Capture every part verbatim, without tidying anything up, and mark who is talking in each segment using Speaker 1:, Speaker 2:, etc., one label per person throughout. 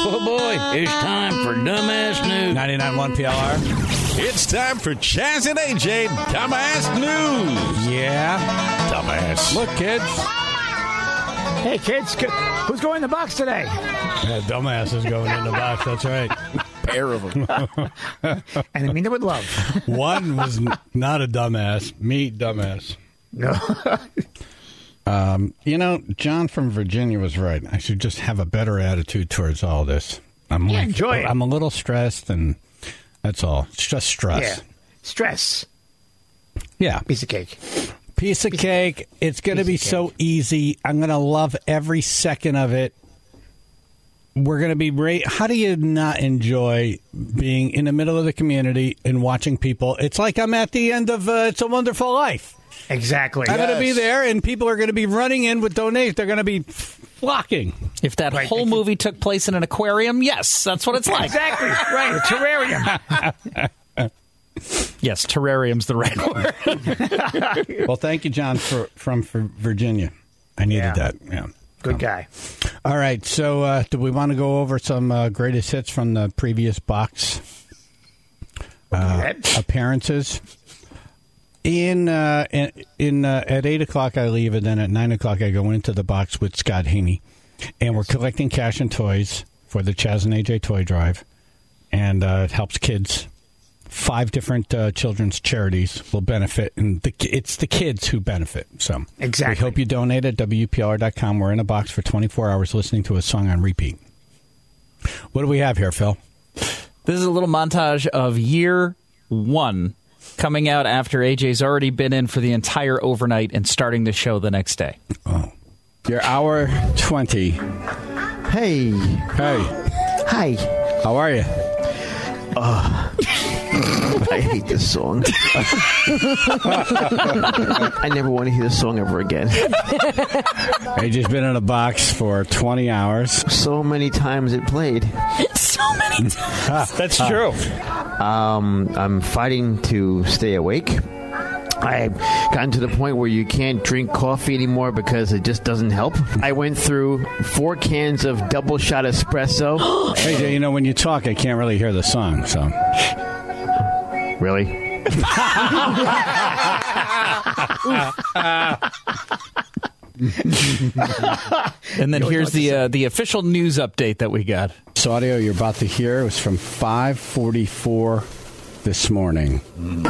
Speaker 1: Oh, boy. It's time for Dumbass News.
Speaker 2: ninety-nine point one P L R.
Speaker 3: It's time for Chaz and A J Dumbass News.
Speaker 2: Yeah.
Speaker 3: Dumbass.
Speaker 2: Look, kids.
Speaker 4: Hey, kids. Who's going in the box today?
Speaker 2: Yeah, dumbass is going in the box. That's right.
Speaker 3: Pair of them.
Speaker 4: And I mean it with love.
Speaker 2: One was n- not a dumbass. Me, dumbass.
Speaker 4: No.
Speaker 2: Um, you know, John from Virginia was right. I should just have a better attitude towards all this. I'm
Speaker 4: Yeah,
Speaker 2: like,
Speaker 4: enjoy it.
Speaker 2: I'm a little stressed, and that's all. It's just stress.
Speaker 4: Yeah. Stress.
Speaker 2: Yeah.
Speaker 4: Piece of cake.
Speaker 2: Piece of cake. It's going to be so easy. I'm going to love every second of it. We're going to be great. How do you not enjoy being in the middle of the community and watching people? It's like I'm at the end of uh, It's a Wonderful Life.
Speaker 4: Exactly.
Speaker 2: I'm
Speaker 3: Yes.
Speaker 2: going to be there, and people are going to be running in with donations. They're going to be flocking.
Speaker 5: If that
Speaker 4: Right.
Speaker 5: whole movie took place in an aquarium, yes, that's what it's like.
Speaker 4: Exactly. Right. A terrarium.
Speaker 5: Yes, terrarium's the right word.
Speaker 2: Well, thank you, John, for, from for Virginia. I needed
Speaker 4: Yeah.
Speaker 2: that. Yeah.
Speaker 4: Good guy.
Speaker 2: All right. So, uh, do we want to go over some uh, greatest hits from the previous box uh, appearances? In uh, in, in uh, at eight o'clock I leave, and then at nine o'clock I go into the box with Scott Haney, and we're collecting cash and toys for the Chaz and A J Toy Drive, and uh, it helps kids. Five different uh, children's charities will benefit, and the, it's the kids who benefit. So
Speaker 4: Exactly.
Speaker 2: we hope you donate at W P L R dot com. We're in a box for twenty-four hours listening to a song on repeat. What do we have here, Phil?
Speaker 5: This is a little montage of year one coming out after A J's already been in for the entire overnight and starting the show the next day.
Speaker 2: Oh, your hour twenty.
Speaker 6: Hey.
Speaker 2: Hey,
Speaker 6: Hi.
Speaker 2: how are you?
Speaker 6: I hate this song. I never want to hear this song ever again.
Speaker 2: A J's been in a box for twenty hours.
Speaker 6: So many times it played.
Speaker 5: So many times.
Speaker 4: That's true.
Speaker 6: Um, I'm fighting to stay awake. I've gotten to the point where you can't drink coffee anymore because it just doesn't help. I went through four cans of double shot espresso.
Speaker 2: A J, you know, when you talk, I can't really hear the song, so.
Speaker 6: Really?
Speaker 5: And then here's the uh, the official news update that we got.
Speaker 2: This audio you're about to hear was from five forty-four this morning.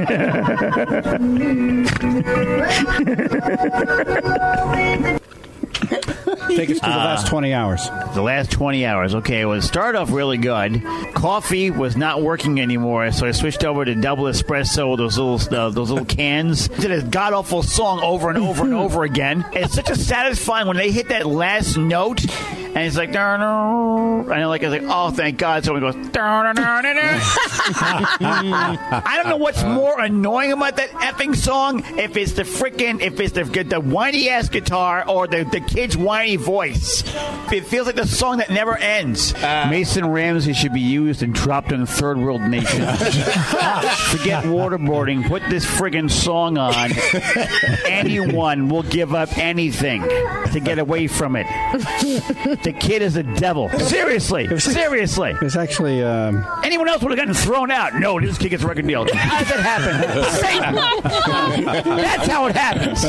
Speaker 2: Take us to the last twenty hours.
Speaker 7: The last twenty hours. Okay, it was started off really good. Coffee was not working anymore, so I switched over to double espresso, those little uh, those little cans. Did a god awful song over and over and over again. It's such a satisfying when they hit that last note, and it's like, and I like, I was like, oh, thank God. So it goes. I don't know what's more annoying about that effing song. If it's the freaking, if it's the the whiny ass guitar or the the kid's whiny voice. It feels like the song that never ends. Uh, Mason Ramsey should be used and dropped in third world nations. Forget waterboarding. Put this friggin' song on. Anyone will give up anything to get away from it. The kid is a devil. Seriously. Seriously.
Speaker 2: It's actually... Um...
Speaker 7: Anyone else would have gotten thrown out. No, this kid gets a record deal. How does that happen? Satan! That's how it happens.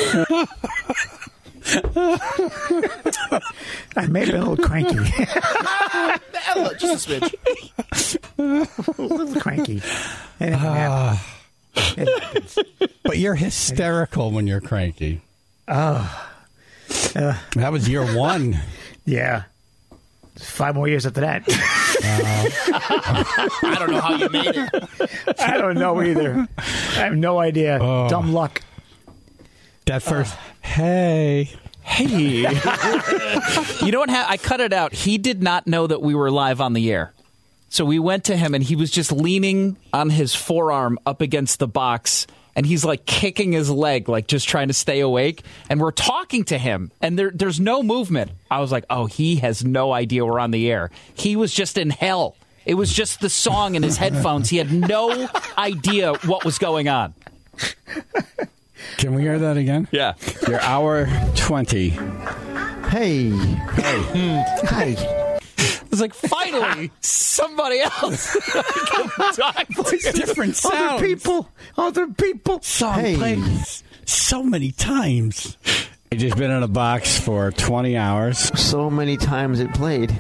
Speaker 4: I may have been a little cranky.
Speaker 8: Just a smidge.
Speaker 4: A little cranky. It happens. It happens.
Speaker 2: But you're hysterical when you're cranky.
Speaker 4: Oh. Uh,
Speaker 2: that was year one.
Speaker 4: Yeah. Five more years after that.
Speaker 8: Uh, I don't know how you made it.
Speaker 4: I don't know either. I have no idea.
Speaker 2: Oh.
Speaker 4: Dumb luck.
Speaker 2: That first, uh, hey.
Speaker 5: Hey. You know what? Ha- I cut it out. He did not know that we were live on the air. So we went to him, and he was just leaning on his forearm up against the box, and he's like kicking his leg, like just trying to stay awake. And we're talking to him, and there, there's no movement. I was like, oh, he has no idea we're on the air. He was just in hell. It was just the song in his headphones. He had no idea what was going on.
Speaker 2: Can we hear that again?
Speaker 5: Yeah.
Speaker 2: Your hour twenty.
Speaker 6: Hey.
Speaker 2: Hey.
Speaker 6: Hi.
Speaker 5: This was like, finally, somebody else.
Speaker 2: Different sounds.
Speaker 7: Other people. Other people.
Speaker 2: Song
Speaker 6: Hey.
Speaker 2: played so many times. It just been in a box for twenty hours.
Speaker 6: So many times it played.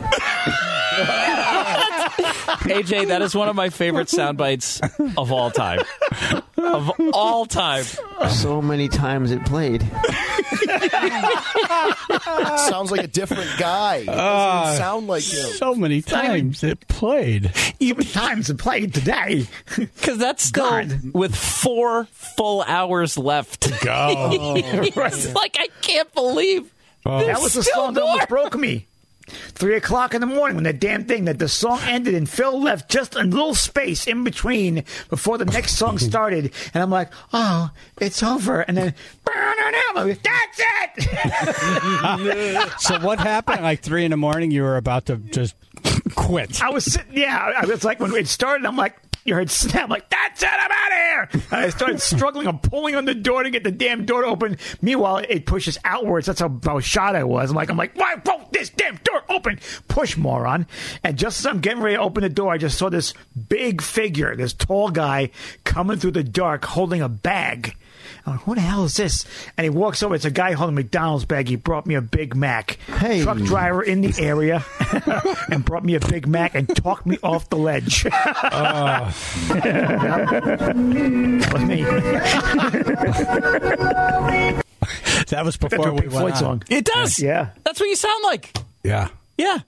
Speaker 5: A J, that is one of my favorite sound bites of all time. Of all time.
Speaker 6: So many times it played.
Speaker 9: Sounds like a different guy. It doesn't
Speaker 2: Uh,
Speaker 9: even sound like him.
Speaker 2: So many times it played.
Speaker 7: Even times to play today.
Speaker 5: Because that's still
Speaker 7: God.
Speaker 5: with four full hours left to
Speaker 2: Go.
Speaker 5: It's like, I can't believe
Speaker 7: That was the
Speaker 5: still
Speaker 7: song that
Speaker 5: more.
Speaker 7: almost broke me. Three o'clock in the morning when the damn thing that the song ended and Phil left just a little space in between before the next song started, and I'm like, oh, it's over, and then I'm like, that's it.
Speaker 2: So what happened? Like three in the morning, you were about to just quit.
Speaker 7: I was sitting, yeah, I was like when it started, I'm like. You heard snap, I'm like, that's it, I'm out of here. And I started struggling. I'm pulling on the door to get the damn door to open. Meanwhile, it pushes outwards. That's how, how shot I was. I'm like, I'm like, why won't this damn door open? Push, moron. And just as I'm getting ready to open the door, I just saw this big figure, this tall guy coming through the dark holding a bag. I'm like, who the hell is this? And he walks over. It's a guy holding a McDonald's bag. He brought me a Big Mac.
Speaker 6: Hey.
Speaker 7: Truck driver in the area and brought me a Big Mac and talked me off the ledge.
Speaker 2: Uh,
Speaker 7: That was me.
Speaker 2: that was
Speaker 7: That's
Speaker 2: before
Speaker 7: a
Speaker 2: we
Speaker 7: Pink
Speaker 2: went
Speaker 7: Floyd
Speaker 2: on.
Speaker 7: song.
Speaker 5: It does.
Speaker 7: Yeah.
Speaker 5: That's what you sound like.
Speaker 2: Yeah.
Speaker 5: Yeah.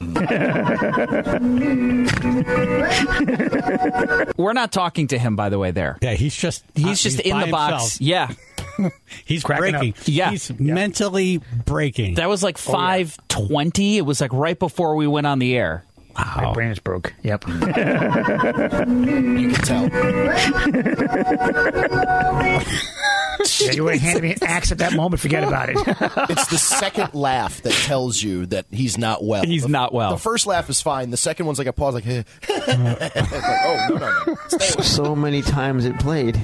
Speaker 5: We're not talking to him, by the way, there.
Speaker 2: Yeah, he's just
Speaker 5: He's just in
Speaker 2: by
Speaker 5: the box.
Speaker 2: himself.
Speaker 5: Yeah.
Speaker 2: He's
Speaker 7: Cracking
Speaker 2: breaking.
Speaker 7: up.
Speaker 5: Yeah.
Speaker 2: He's mentally breaking.
Speaker 5: That was like five twenty. It was like right before we went on the air.
Speaker 7: My brain is broke. Yep.
Speaker 9: You can tell.
Speaker 7: Yeah, you would have handed me an axe at that moment. Forget about it.
Speaker 9: It's the second laugh that tells you that he's not well.
Speaker 5: He's
Speaker 9: The-
Speaker 5: not well.
Speaker 9: The first laugh is fine. The second one's like a pause, like, eh. It's like, oh, no, no, no. Stay away.
Speaker 6: So many times it played.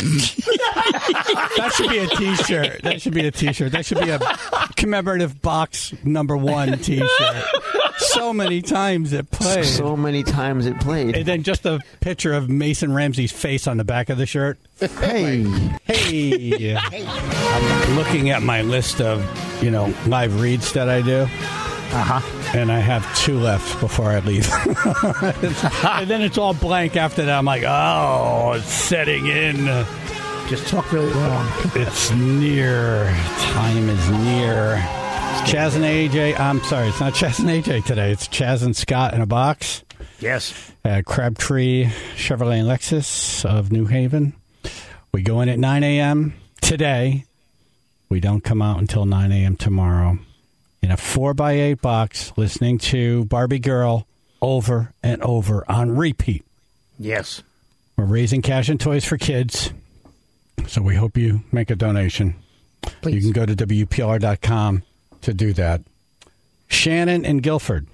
Speaker 2: That should be a T-shirt. That should be a T-shirt. That should be a commemorative box number one T-shirt. So many times it played.
Speaker 6: So many times it played.
Speaker 2: And then just a picture of Mason Ramsey's face on the back of the shirt.
Speaker 6: Hey.
Speaker 2: Hey. I'm looking at my list of, you know, live reads that I do. Uh-huh. And I have two left before I leave. And then it's all blank after that. I'm like, oh, it's setting in.
Speaker 7: Just talk really long.
Speaker 2: It's near. Time is near. Chaz and A J. I'm sorry, it's not Chaz and A J today. It's Chaz and Scott in a box.
Speaker 7: Yes.
Speaker 2: At Crabtree Chevrolet and Lexus of New Haven. We go in at nine a.m. today. We don't come out until nine a.m. tomorrow. In a four by eight box, listening to Barbie Girl over and over on repeat.
Speaker 7: Yes.
Speaker 2: We're raising cash and toys for kids. So we hope you make a donation.
Speaker 7: Please.
Speaker 2: You can go to W P L R dot com to do that. Shannon in Guilford.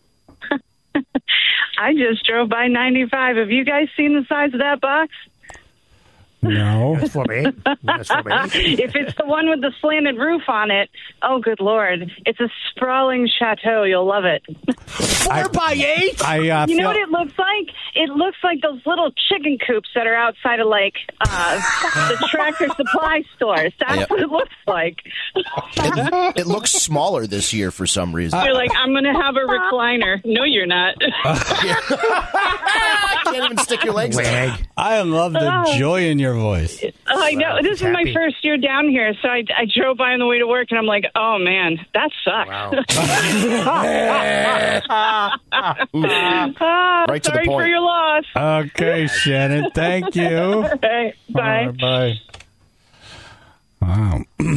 Speaker 10: I just drove by ninety-five. Have you guys seen the size of that box?
Speaker 2: No.
Speaker 7: That's four by eight. That's four by eight.
Speaker 10: If it's the one with the slanted roof on it, oh, good Lord. It's a sprawling chateau. You'll love it.
Speaker 7: Four by eight?
Speaker 2: I uh,
Speaker 10: You know
Speaker 2: feel-
Speaker 10: what it looks like? It looks like those little chicken coops that are outside of, like, uh, the Tractor Supply stores. That's
Speaker 9: Yep.
Speaker 10: what it looks like.
Speaker 9: It, it looks smaller this year for some reason.
Speaker 10: You're like, I'm going to have a recliner. No, you're not.
Speaker 9: Can't even stick your legs out.
Speaker 7: Wag.
Speaker 2: I love the joy in your voice.
Speaker 10: Oh, I know. This is my
Speaker 7: happy.
Speaker 10: first year down here, so I, I drove by on the way to work, and I'm like, oh, man, that sucks. Ah,
Speaker 9: Right to the
Speaker 10: sorry for
Speaker 9: point.
Speaker 10: your loss.
Speaker 2: Okay, Shannon. Thank you.
Speaker 10: Okay, bye.
Speaker 2: All right, bye. Wow.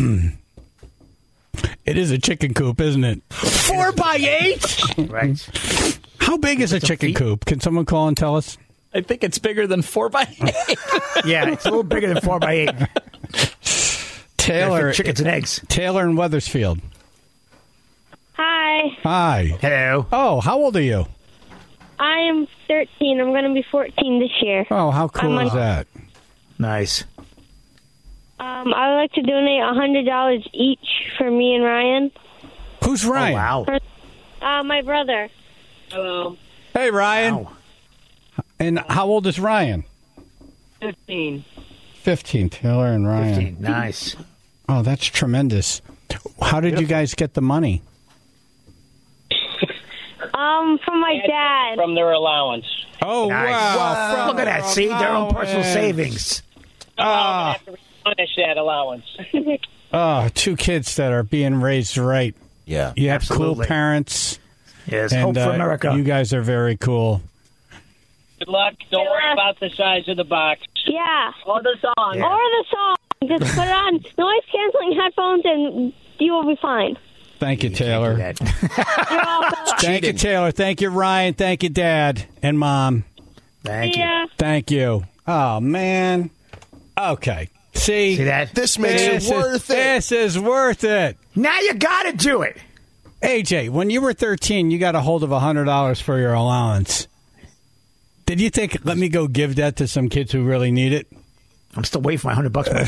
Speaker 2: It is a chicken coop, isn't it?
Speaker 7: Four by eight? Right.
Speaker 2: How big is a chicken coop? Can someone call and tell us?
Speaker 5: I think it's bigger than four by eight.
Speaker 7: Yeah, it's a little bigger than four by eight.
Speaker 2: Taylor,
Speaker 7: Chickens and eggs.
Speaker 2: Taylor in Wethersfield.
Speaker 11: Hi,
Speaker 2: Hi.
Speaker 7: Hello.
Speaker 2: Oh, how old are you?
Speaker 11: I am thirteen. I'm going to be fourteen this year.
Speaker 2: Oh, how cool
Speaker 11: I'm
Speaker 2: is
Speaker 11: on-
Speaker 2: that?
Speaker 7: Nice.
Speaker 11: Um, I would like to donate one hundred dollars each for me and Ryan.
Speaker 2: Who's Ryan?
Speaker 7: Oh, wow.
Speaker 11: Uh, my brother.
Speaker 12: Hello.
Speaker 2: Hey, Ryan.
Speaker 12: Wow.
Speaker 2: And how old is Ryan?
Speaker 12: Fifteen.
Speaker 2: Fifteen. Taylor and Ryan.
Speaker 4: Fifteen. Nice.
Speaker 2: Oh, that's tremendous. How did you guys get the money?
Speaker 11: Um, from my dad.
Speaker 12: From their allowance.
Speaker 2: Oh,
Speaker 4: Nice.
Speaker 2: wow. From
Speaker 4: Look at that. See, their own personal
Speaker 2: allowance.
Speaker 4: savings.
Speaker 2: Ah.
Speaker 12: have to replenish that allowance.
Speaker 2: Oh, two kids that are being raised right.
Speaker 9: Yeah.
Speaker 2: You have cool
Speaker 4: Absolutely.
Speaker 2: parents.
Speaker 4: Yes,
Speaker 2: and,
Speaker 4: hope for
Speaker 2: uh,
Speaker 4: America.
Speaker 2: You guys are very cool.
Speaker 12: Good luck. Don't worry about the size of the box.
Speaker 11: Yeah.
Speaker 12: Or the song.
Speaker 4: Yeah.
Speaker 11: Or the song. Just put it on noise canceling headphones and you will be fine.
Speaker 2: Thank you, Taylor.
Speaker 11: You're welcome.
Speaker 2: Thank you, Taylor. Thank you, Ryan. Thank you, Dad and Mom.
Speaker 4: Thank you.
Speaker 11: Yeah.
Speaker 2: Thank you. Oh, man. Okay. See?
Speaker 4: See that?
Speaker 9: This makes
Speaker 2: This
Speaker 9: it worth
Speaker 2: is,
Speaker 9: it.
Speaker 2: This is worth it.
Speaker 4: Now you got to do it.
Speaker 2: A J, when you were thirteen, you got a hold of one hundred dollars for your allowance. Did you think, let me go give that to some kids who really need it?
Speaker 4: I'm still waiting for my hundred bucks from my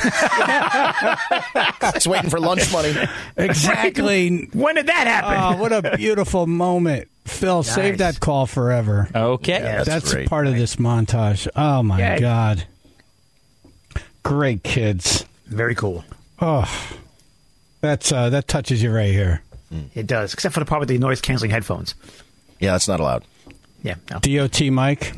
Speaker 4: dad.
Speaker 9: It's waiting for lunch money.
Speaker 2: Exactly.
Speaker 4: When did that happen?
Speaker 2: Oh, what a beautiful moment. Phil,
Speaker 4: Nice.
Speaker 2: save that call forever.
Speaker 5: Okay.
Speaker 9: Yeah,
Speaker 2: That's,
Speaker 9: that's great.
Speaker 2: part of this montage. Oh, my
Speaker 4: Yay.
Speaker 2: God. Great kids.
Speaker 4: Very cool.
Speaker 2: Oh, that's uh, that touches you right here.
Speaker 4: It does, except for the part with the noise canceling headphones.
Speaker 9: Yeah, that's not allowed.
Speaker 4: Yeah. No.
Speaker 2: D O T Mike.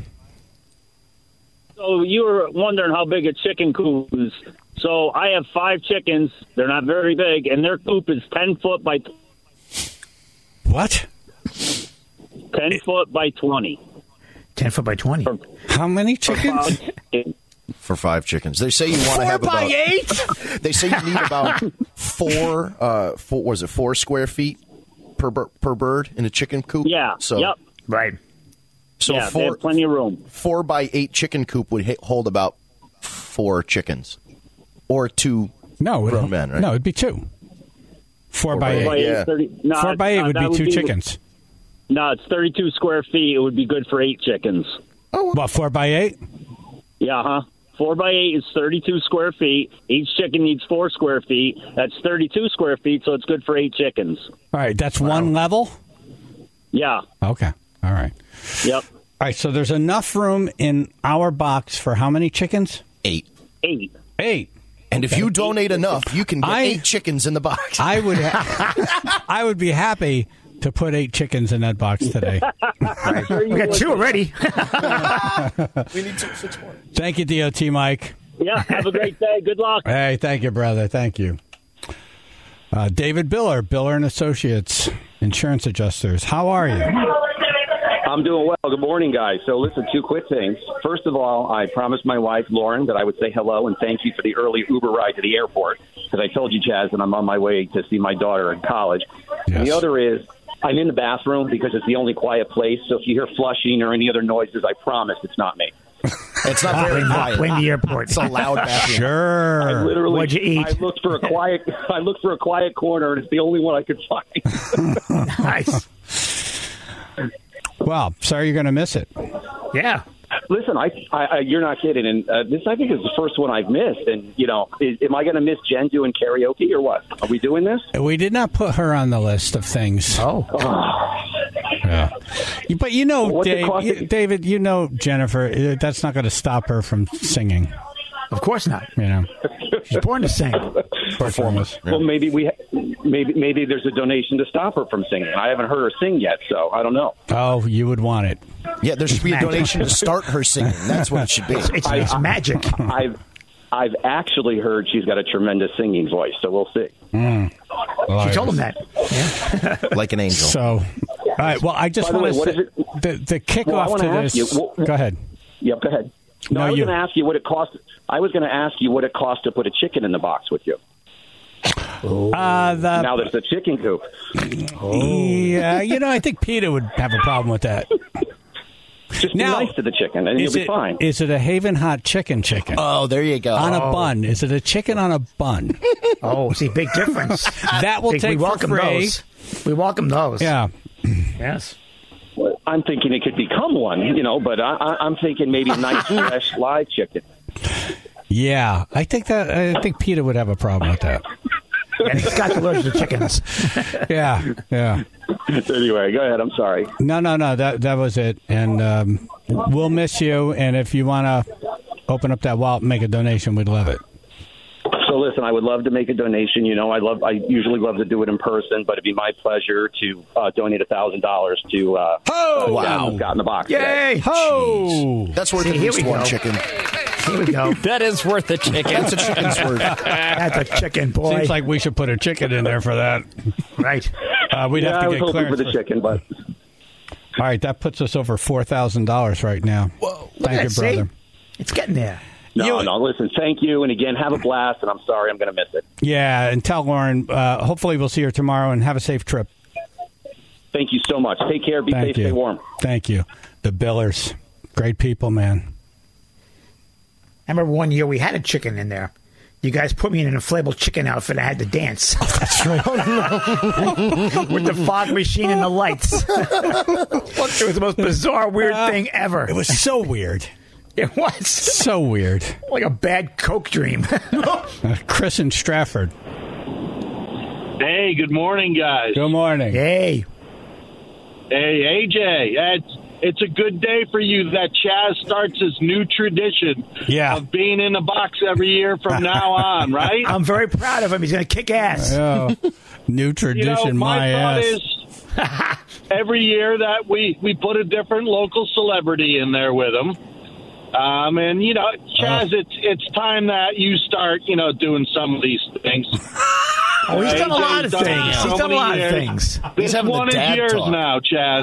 Speaker 12: So you were wondering how big a chicken coop is. So I have five chickens. They're not very big, and their coop is ten foot by
Speaker 2: What?
Speaker 12: ten foot by twenty.
Speaker 4: Ten foot by twenty.
Speaker 2: How many chickens?
Speaker 9: For five chickens. They say you want to have
Speaker 4: by
Speaker 9: about
Speaker 4: eight?
Speaker 9: They say you need about four uh four was it four square feet per bir- per bird in a chicken coop?
Speaker 12: Yeah.
Speaker 9: So
Speaker 12: Yep.
Speaker 4: Right.
Speaker 9: so
Speaker 12: yeah, they
Speaker 9: four
Speaker 12: have plenty of room.
Speaker 9: four by eight chicken coop would hit, hold about four chickens. Or two
Speaker 2: No,
Speaker 9: grown
Speaker 2: it,
Speaker 9: men, right?
Speaker 2: no, it'd be two. Four, by
Speaker 9: by
Speaker 2: eight.
Speaker 12: Four by eight,
Speaker 9: Yeah.
Speaker 12: thirty, no,
Speaker 2: Four by eight
Speaker 12: uh,
Speaker 2: would
Speaker 12: that
Speaker 2: be two chickens.
Speaker 12: No, it's thirty-two square feet. It would be good for eight chickens.
Speaker 2: What, four by eight?
Speaker 12: Yeah, huh? Four by eight is thirty-two square feet. Each chicken needs four square feet. That's thirty-two square feet, so it's good for eight chickens.
Speaker 2: All right, that's one level?
Speaker 12: Yeah.
Speaker 2: Okay. All right.
Speaker 12: Yep.
Speaker 2: All right, so there's enough room in our box for how many chickens?
Speaker 9: Eight.
Speaker 12: Eight.
Speaker 2: Eight.
Speaker 9: And if you donate enough, you can get
Speaker 2: I-
Speaker 9: eight chickens in the box.
Speaker 2: I would ha- I would be happy to put eight chickens in that box today.
Speaker 4: We got two already.
Speaker 9: We need two, six more.
Speaker 2: Thank you, D O T Mike.
Speaker 12: Yeah, have a great day. Good luck.
Speaker 2: Hey, thank you, brother. Thank you. Uh, David Biller, Biller and Associates, insurance adjusters. How are you?
Speaker 13: I'm doing well. Good morning, guys. So listen, two quick things. First of all, I promised my wife, Lauren, that I would say hello and thank you for the early Uber ride to the airport, because I told you, Chaz, that I'm on my way to see my daughter in college.
Speaker 2: Yes.
Speaker 13: And the other is, I'm in the bathroom because it's the only quiet place, so if you hear flushing or any other noises, I promise it's not me.
Speaker 9: It's not very quiet.
Speaker 4: Blame the airport.
Speaker 9: It's a loud bathroom.
Speaker 13: I
Speaker 2: Sure.
Speaker 13: literally,
Speaker 4: What'd you eat?
Speaker 13: I looked for a quiet, I looked for a quiet corner, and it's the only one I could find.
Speaker 4: Nice.
Speaker 2: Well, sorry you're going to miss it.
Speaker 4: Yeah.
Speaker 13: Listen, I, I, I you're not kidding, and uh, this I think is the first one I've missed. And you know, is, am I going to miss Jen doing karaoke or what? Are we doing this?
Speaker 2: We did not put her on the list of things.
Speaker 4: Oh.
Speaker 2: Yeah. But you know,
Speaker 13: What's it
Speaker 2: Dave,
Speaker 13: cost
Speaker 2: you,
Speaker 13: you-
Speaker 2: David, you know Jennifer, uh, that's not going to stop her from singing.
Speaker 4: Of course not.
Speaker 2: You know,
Speaker 4: She's born to sing.
Speaker 2: performance.
Speaker 13: Well, maybe we, maybe maybe there's a donation to stop her from singing. I haven't heard her sing yet, so I don't know.
Speaker 2: Oh, you would want it.
Speaker 9: Yeah, there should be a
Speaker 4: Magic.
Speaker 9: donation to start her singing. That's what it should be.
Speaker 4: It's, it's, it's
Speaker 13: I-
Speaker 4: magic.
Speaker 13: I've I've actually heard she's got a tremendous singing voice, so we'll see.
Speaker 2: Mm.
Speaker 4: She told him that. Yeah.
Speaker 9: Like an angel.
Speaker 2: So, all right. Well, I just
Speaker 13: By the
Speaker 2: want
Speaker 13: way,
Speaker 2: to
Speaker 13: what
Speaker 2: say
Speaker 13: is it?
Speaker 2: the the kickoff
Speaker 13: Well, I wanna
Speaker 2: to
Speaker 13: ask
Speaker 2: this.
Speaker 13: you, wh-
Speaker 2: Go ahead.
Speaker 13: Yep, go ahead. No,
Speaker 2: No,
Speaker 13: I was
Speaker 2: you.
Speaker 13: going to ask you what it cost. I was going to ask you what it cost to put a chicken in the box with you.
Speaker 2: Uh, the,
Speaker 13: Now there's a chicken coop.
Speaker 2: Yeah, you know, I think Peter would have a problem with that.
Speaker 13: Just
Speaker 2: Now,
Speaker 13: be nice to the chicken, and you'll
Speaker 2: Is
Speaker 13: be
Speaker 2: it,
Speaker 13: fine.
Speaker 2: is it a Haven Hot chicken chicken?
Speaker 9: Oh, there you go.
Speaker 2: On a
Speaker 9: Oh.
Speaker 2: bun. Is it a chicken on a bun?
Speaker 4: Oh, see, big difference.
Speaker 2: That will
Speaker 4: Big-
Speaker 2: take
Speaker 4: we welcome
Speaker 2: for free.
Speaker 4: those. We welcome those.
Speaker 2: Yeah.
Speaker 4: Yes.
Speaker 13: Well, I'm thinking it could become one, you know, but I, I, I'm thinking maybe nice, fresh, live chicken.
Speaker 2: Yeah, I think that I think Peter would have a problem with that.
Speaker 4: And Scott's allergic to chickens.
Speaker 2: Yeah, yeah.
Speaker 13: Anyway, go ahead. I'm sorry.
Speaker 2: No, no, no. That that was it. And um, we'll miss you. And if you want to open up that wallet and make a donation, we'd love it.
Speaker 13: So listen, I would love to make a donation. You know, I love. I usually love to do it in person, but it'd be my pleasure to uh, donate a thousand dollars to. Uh,
Speaker 9: oh
Speaker 13: uh,
Speaker 9: wow!
Speaker 13: Got in the box.
Speaker 7: Yay!
Speaker 13: Today.
Speaker 2: Ho!
Speaker 9: That's worth
Speaker 7: See,
Speaker 9: at
Speaker 7: here
Speaker 9: least
Speaker 7: we
Speaker 9: one
Speaker 7: go.
Speaker 9: chicken.
Speaker 7: Here we go.
Speaker 5: That is worth a chicken.
Speaker 9: That's a chicken's worth.
Speaker 7: That's a chicken, boy.
Speaker 2: Seems like we should put a chicken in there for that.
Speaker 7: Right.
Speaker 2: Uh, we'd
Speaker 13: Yeah,
Speaker 2: have to
Speaker 13: I was
Speaker 2: get
Speaker 13: hoping
Speaker 2: clearance
Speaker 13: for the chicken, but
Speaker 2: All right, that puts us over four thousand dollars right now.
Speaker 7: Whoa!
Speaker 2: Thank you,
Speaker 7: See?
Speaker 2: brother.
Speaker 7: It's getting there.
Speaker 13: no,
Speaker 2: You-
Speaker 13: no. Listen, thank you, and again, have a blast. And I'm sorry, I'm going to miss it.
Speaker 2: Yeah, and tell Lauren. Uh, hopefully, we'll see her tomorrow, and have a safe trip.
Speaker 13: Thank you so much. Take care. Be
Speaker 2: Thank
Speaker 13: safe.
Speaker 2: you.
Speaker 13: Stay warm.
Speaker 2: Thank you. The Billers, great people, man.
Speaker 7: I remember one year we had a chicken in there. You guys put me in an inflatable chicken outfit. I had to dance.
Speaker 2: That's right.
Speaker 7: With the fog machine and the lights. It was the most bizarre, weird thing ever.
Speaker 2: It was so weird.
Speaker 7: It was.
Speaker 2: So weird.
Speaker 7: Like a bad Coke dream.
Speaker 2: Uh, Chris in Stratford.
Speaker 14: Hey, good morning, guys.
Speaker 2: Good morning.
Speaker 7: Hey.
Speaker 14: Hey, A J. It's, it's a good day for you that Chaz starts his new tradition
Speaker 2: Yeah.
Speaker 14: of being in the box every year from now on, right?
Speaker 7: I'm very proud of him. He's going to kick ass.
Speaker 2: Oh, new tradition,
Speaker 14: you know, my,
Speaker 2: my
Speaker 14: thought
Speaker 2: ass.
Speaker 14: is every year that we, we put a different local celebrity in there with him. Um, and, you know, Chaz,
Speaker 2: Uh.
Speaker 14: it's it's time that you start, you know, doing some of these things.
Speaker 7: Oh, he's done a
Speaker 14: A J's
Speaker 7: lot of
Speaker 14: done
Speaker 7: things.
Speaker 14: so
Speaker 7: He's done a
Speaker 14: many
Speaker 7: lot of
Speaker 14: years.
Speaker 7: things.
Speaker 14: This
Speaker 9: having the
Speaker 14: one is
Speaker 9: dad
Speaker 14: yours
Speaker 9: talk.
Speaker 14: now,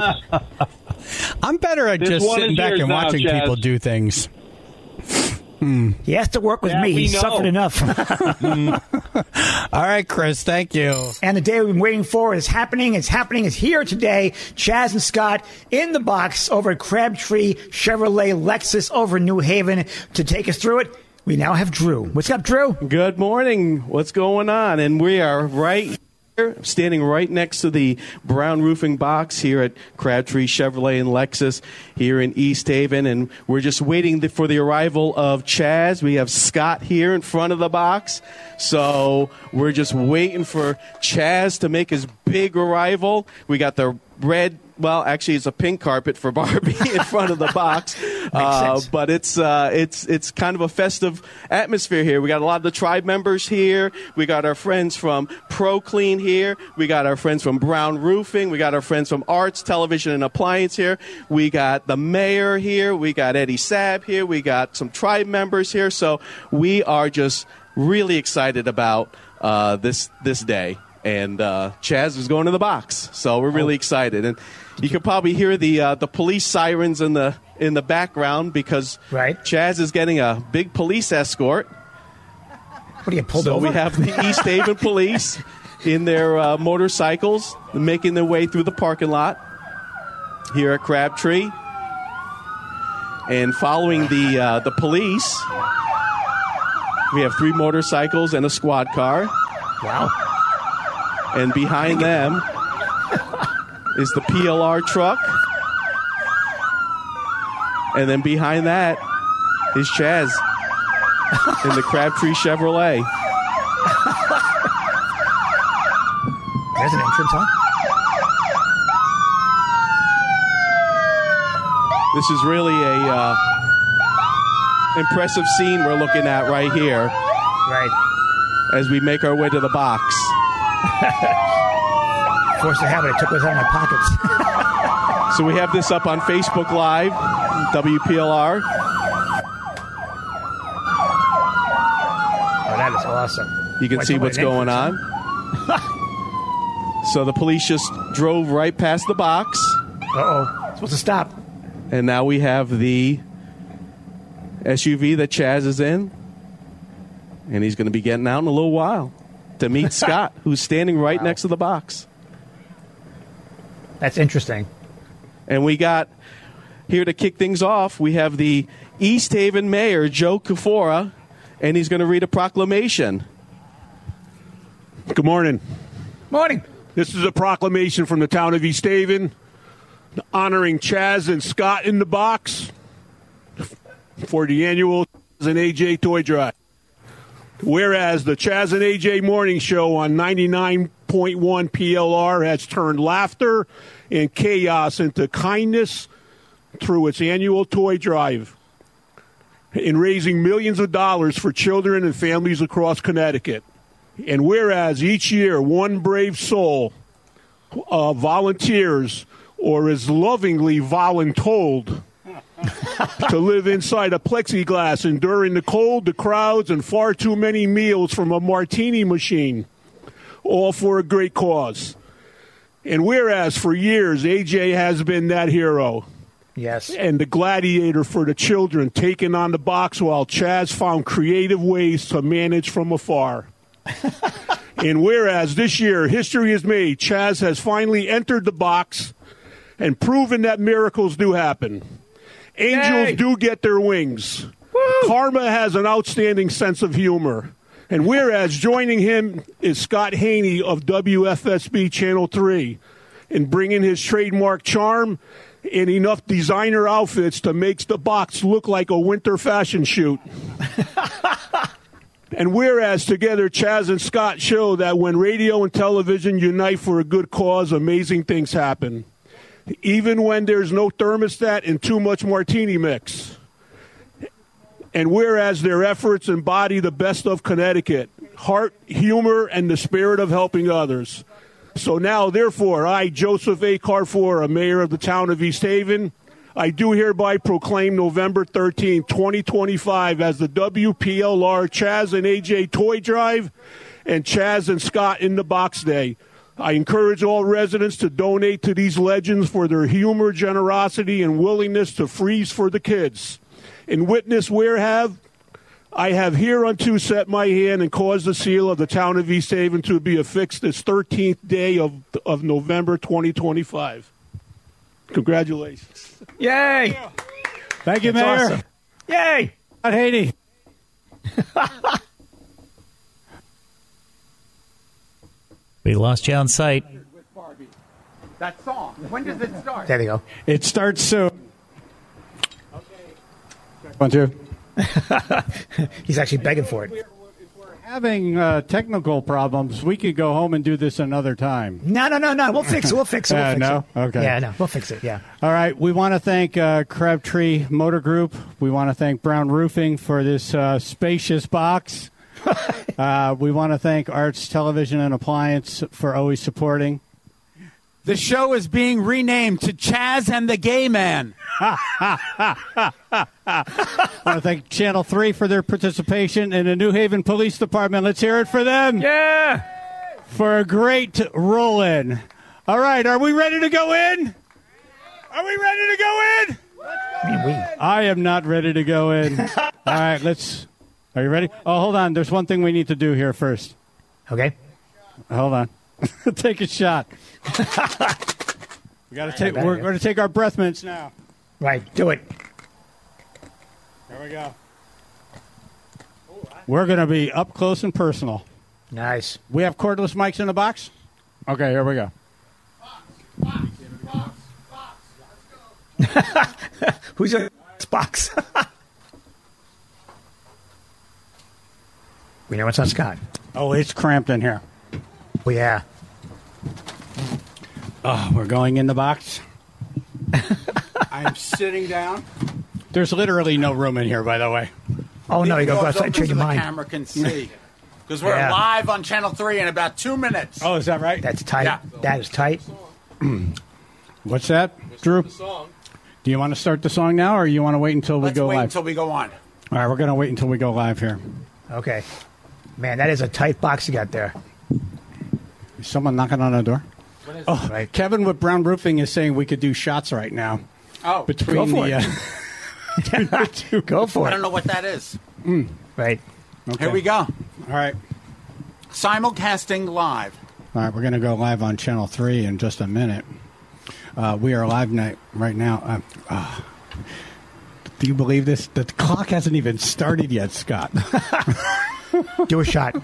Speaker 14: Chaz.
Speaker 2: I'm better at
Speaker 14: This
Speaker 2: just
Speaker 14: one
Speaker 2: sitting
Speaker 14: is
Speaker 2: back
Speaker 14: yours
Speaker 2: and
Speaker 14: now,
Speaker 2: watching
Speaker 14: Chaz.
Speaker 2: people do things.
Speaker 7: He has to work with
Speaker 14: Yeah,
Speaker 7: me.
Speaker 14: we
Speaker 7: He's
Speaker 14: know.
Speaker 7: suffered enough.
Speaker 2: All right, Chris, thank you.
Speaker 7: And the day we've been waiting for is happening. It's happening. It's here today. Chaz and Scott in the box over at Crabtree Chevrolet Lexus over in New Haven. To take us through it, we now have Drew. What's up, Drew?
Speaker 15: Good morning. What's going on? And we are right here, standing right next to the brown roofing box here at Crabtree Chevrolet and Lexus here in East Haven. And we're just waiting the, for the arrival of Chaz. We have Scott here in front of the box. So we're just waiting for Chaz to make his big arrival. We got the red, well, actually, it's a pink carpet for Barbie in front of the box. uh,
Speaker 7: sense.
Speaker 15: but it's uh, it's it's kind of a festive atmosphere here. We got a lot of the tribe members here. We got our friends from Pro Clean here. We got our friends from Brown Roofing. We got our friends from Arts Television and Appliance here. We got the mayor here. We got Eddie Sabb here. We got some tribe members here. So we are just really excited about uh, this this day. And uh, Chaz is going to the box, so we're really excited. And you can probably hear the uh, the police sirens in the in the background because
Speaker 7: Right.
Speaker 15: Chaz is getting a big police escort.
Speaker 7: What are you pulled
Speaker 15: So
Speaker 7: over?
Speaker 15: we have the East Haven police in their uh, motorcycles making their way through the parking lot here at Crabtree, and following the uh, the police, we have three motorcycles and a squad car.
Speaker 7: Wow.
Speaker 15: And behind them is the P L R truck. And then behind that is Chaz in the Crabtree Chevrolet.
Speaker 7: There's an entrance, huh?
Speaker 15: This is really a uh, impressive scene we're looking at right here.
Speaker 7: Right.
Speaker 15: As we make our way to the box.
Speaker 7: Forced to have it. I took those out of my pockets.
Speaker 15: So we have this up on Facebook Live, W P L R.
Speaker 7: Oh, that is awesome.
Speaker 15: You can
Speaker 7: Boy,
Speaker 15: see
Speaker 7: talk
Speaker 15: what's
Speaker 7: about an
Speaker 15: going on.
Speaker 7: entrance,
Speaker 15: So the police just drove right past the box.
Speaker 7: Uh-oh. Supposed to stop.
Speaker 15: And now we have the S U V that Chaz is in. And he's going to be getting out in a little while to meet Scott, who's standing right
Speaker 7: Wow.
Speaker 15: next to the box.
Speaker 7: That's interesting.
Speaker 15: And we got, here to kick things off, we have the East Haven Mayor, Joe Kufora, and he's going to read a proclamation.
Speaker 16: Good morning.
Speaker 7: Morning.
Speaker 16: This is a proclamation from the town of East Haven honoring Chaz and Scott in the box for the annual Chaz and A J Toy Drive. Whereas the Chaz and A J Morning Show on ninety-nine point point one P L R has turned laughter and chaos into kindness through its annual toy drive in raising millions of dollars for children and families across Connecticut. And whereas each year one brave soul uh, volunteers, or is lovingly voluntold, to live inside a plexiglass, enduring the cold, the crowds, and far too many meals from a martini machine, all for a great cause. And whereas for years A J has been that hero,
Speaker 4: yes,
Speaker 16: and the gladiator for the children, taking on the box while Chaz found creative ways to manage from afar. And whereas this year history is made, Chaz has finally entered the box and proven that miracles do happen. Angels Yay. do get their wings. Woo. Karma has an outstanding sense of humor. And whereas joining him is Scott Haney of W F S B Channel three in bringing his trademark charm and enough designer outfits to make the box look like a winter fashion shoot. And whereas together Chaz and Scott show that when radio and television unite for a good cause, amazing things happen. Even when there's no thermostat and too much martini mix. And whereas their efforts embody the best of Connecticut, heart, humor, and the spirit of helping others. So now, therefore, I, Joseph A. Carfor, a mayor of the town of East Haven, I do hereby proclaim November thirteenth, twenty twenty-five as the W P L R Chaz and A J Toy Drive and Chaz and Scott in the Box Day. I encourage all residents to donate to these legends for their humor, generosity, and willingness to freeze for the kids. In witness whereof, I have hereunto set my hand and caused the seal of the town of East Haven to be affixed this thirteenth day of, of November twenty twenty-five. Congratulations.
Speaker 4: Yay!
Speaker 2: Thank you,
Speaker 4: That's
Speaker 2: Mayor.
Speaker 4: awesome. Yay!
Speaker 2: Scott Haney.
Speaker 17: We lost you on site.
Speaker 7: That song. When does it start?
Speaker 4: There they go.
Speaker 2: It starts soon. One, two.
Speaker 4: He's actually begging for it.
Speaker 2: Having uh, technical problems, we could go home and do this another time.
Speaker 4: No, no, no, no. We'll fix it. We'll fix it. We'll
Speaker 2: uh,
Speaker 4: fix
Speaker 2: no?
Speaker 4: it.
Speaker 2: Okay.
Speaker 4: Yeah, no. We'll fix it. Yeah.
Speaker 2: All right. We want to thank uh, Crabtree Motor Group. We want to thank Brown Roofing for this uh, spacious box. uh, we want to thank Arts Television and Appliance for always supporting.
Speaker 18: The show is being renamed to Chaz and the Gay Man.
Speaker 2: I want to thank Channel three for their participation in the New Haven Police Department. Let's hear it for them.
Speaker 4: Yeah.
Speaker 2: For a great roll-in. All right, are we ready to go in? Are we ready to go in?
Speaker 4: I mean, we.
Speaker 2: I am not ready to go in. All right, let's... Are you ready? Oh, hold on. There's one thing we need to do here first.
Speaker 4: Okay.
Speaker 2: Hold on. Take a shot. we got to take. We're going to take our breath mints now.
Speaker 4: Right. Do it.
Speaker 2: There we go. We're going to be up close and personal.
Speaker 4: Nice.
Speaker 2: We have cordless mics in the box? Okay, here we go.
Speaker 4: Who's a box? We know it's not Scott.
Speaker 2: Oh, it's cramped in here.
Speaker 4: Oh, yeah.
Speaker 2: Oh, we're going in the box. I'm sitting down. There's literally no room in here, by the way.
Speaker 4: Oh, no, you go, go outside and change your
Speaker 18: the
Speaker 4: mind.
Speaker 18: camera can see. Because we're
Speaker 4: Yeah.
Speaker 18: live on Channel three in about two minutes.
Speaker 2: Oh, is that right?
Speaker 4: That's tight.
Speaker 18: Yeah.
Speaker 4: That is tight.
Speaker 2: What's that, Drew? Do you want to start the song now, or you want to wait until we
Speaker 18: Let's
Speaker 2: go
Speaker 18: wait
Speaker 2: live?
Speaker 18: until we go on.
Speaker 2: All right, we're going to wait until we go live here.
Speaker 4: Okay. Man, that is a tight box you got there.
Speaker 2: Is someone knocking on the door? Oh,
Speaker 4: right.
Speaker 2: Kevin with Brown Roofing is saying we could do shots right now.
Speaker 18: Oh,
Speaker 2: between
Speaker 4: go for
Speaker 2: the,
Speaker 4: it.
Speaker 2: Uh, between the two.
Speaker 4: Go for
Speaker 18: I
Speaker 4: it.
Speaker 18: don't know what that is.
Speaker 2: Mm.
Speaker 4: Right.
Speaker 2: Okay.
Speaker 18: Here we go.
Speaker 2: All right.
Speaker 18: Simulcasting live.
Speaker 2: All right, we're going to go live on Channel three in just a minute. Uh, we are live night right now. Uh, uh, do you believe this? The clock hasn't even started yet, Scott.
Speaker 4: Do a shot.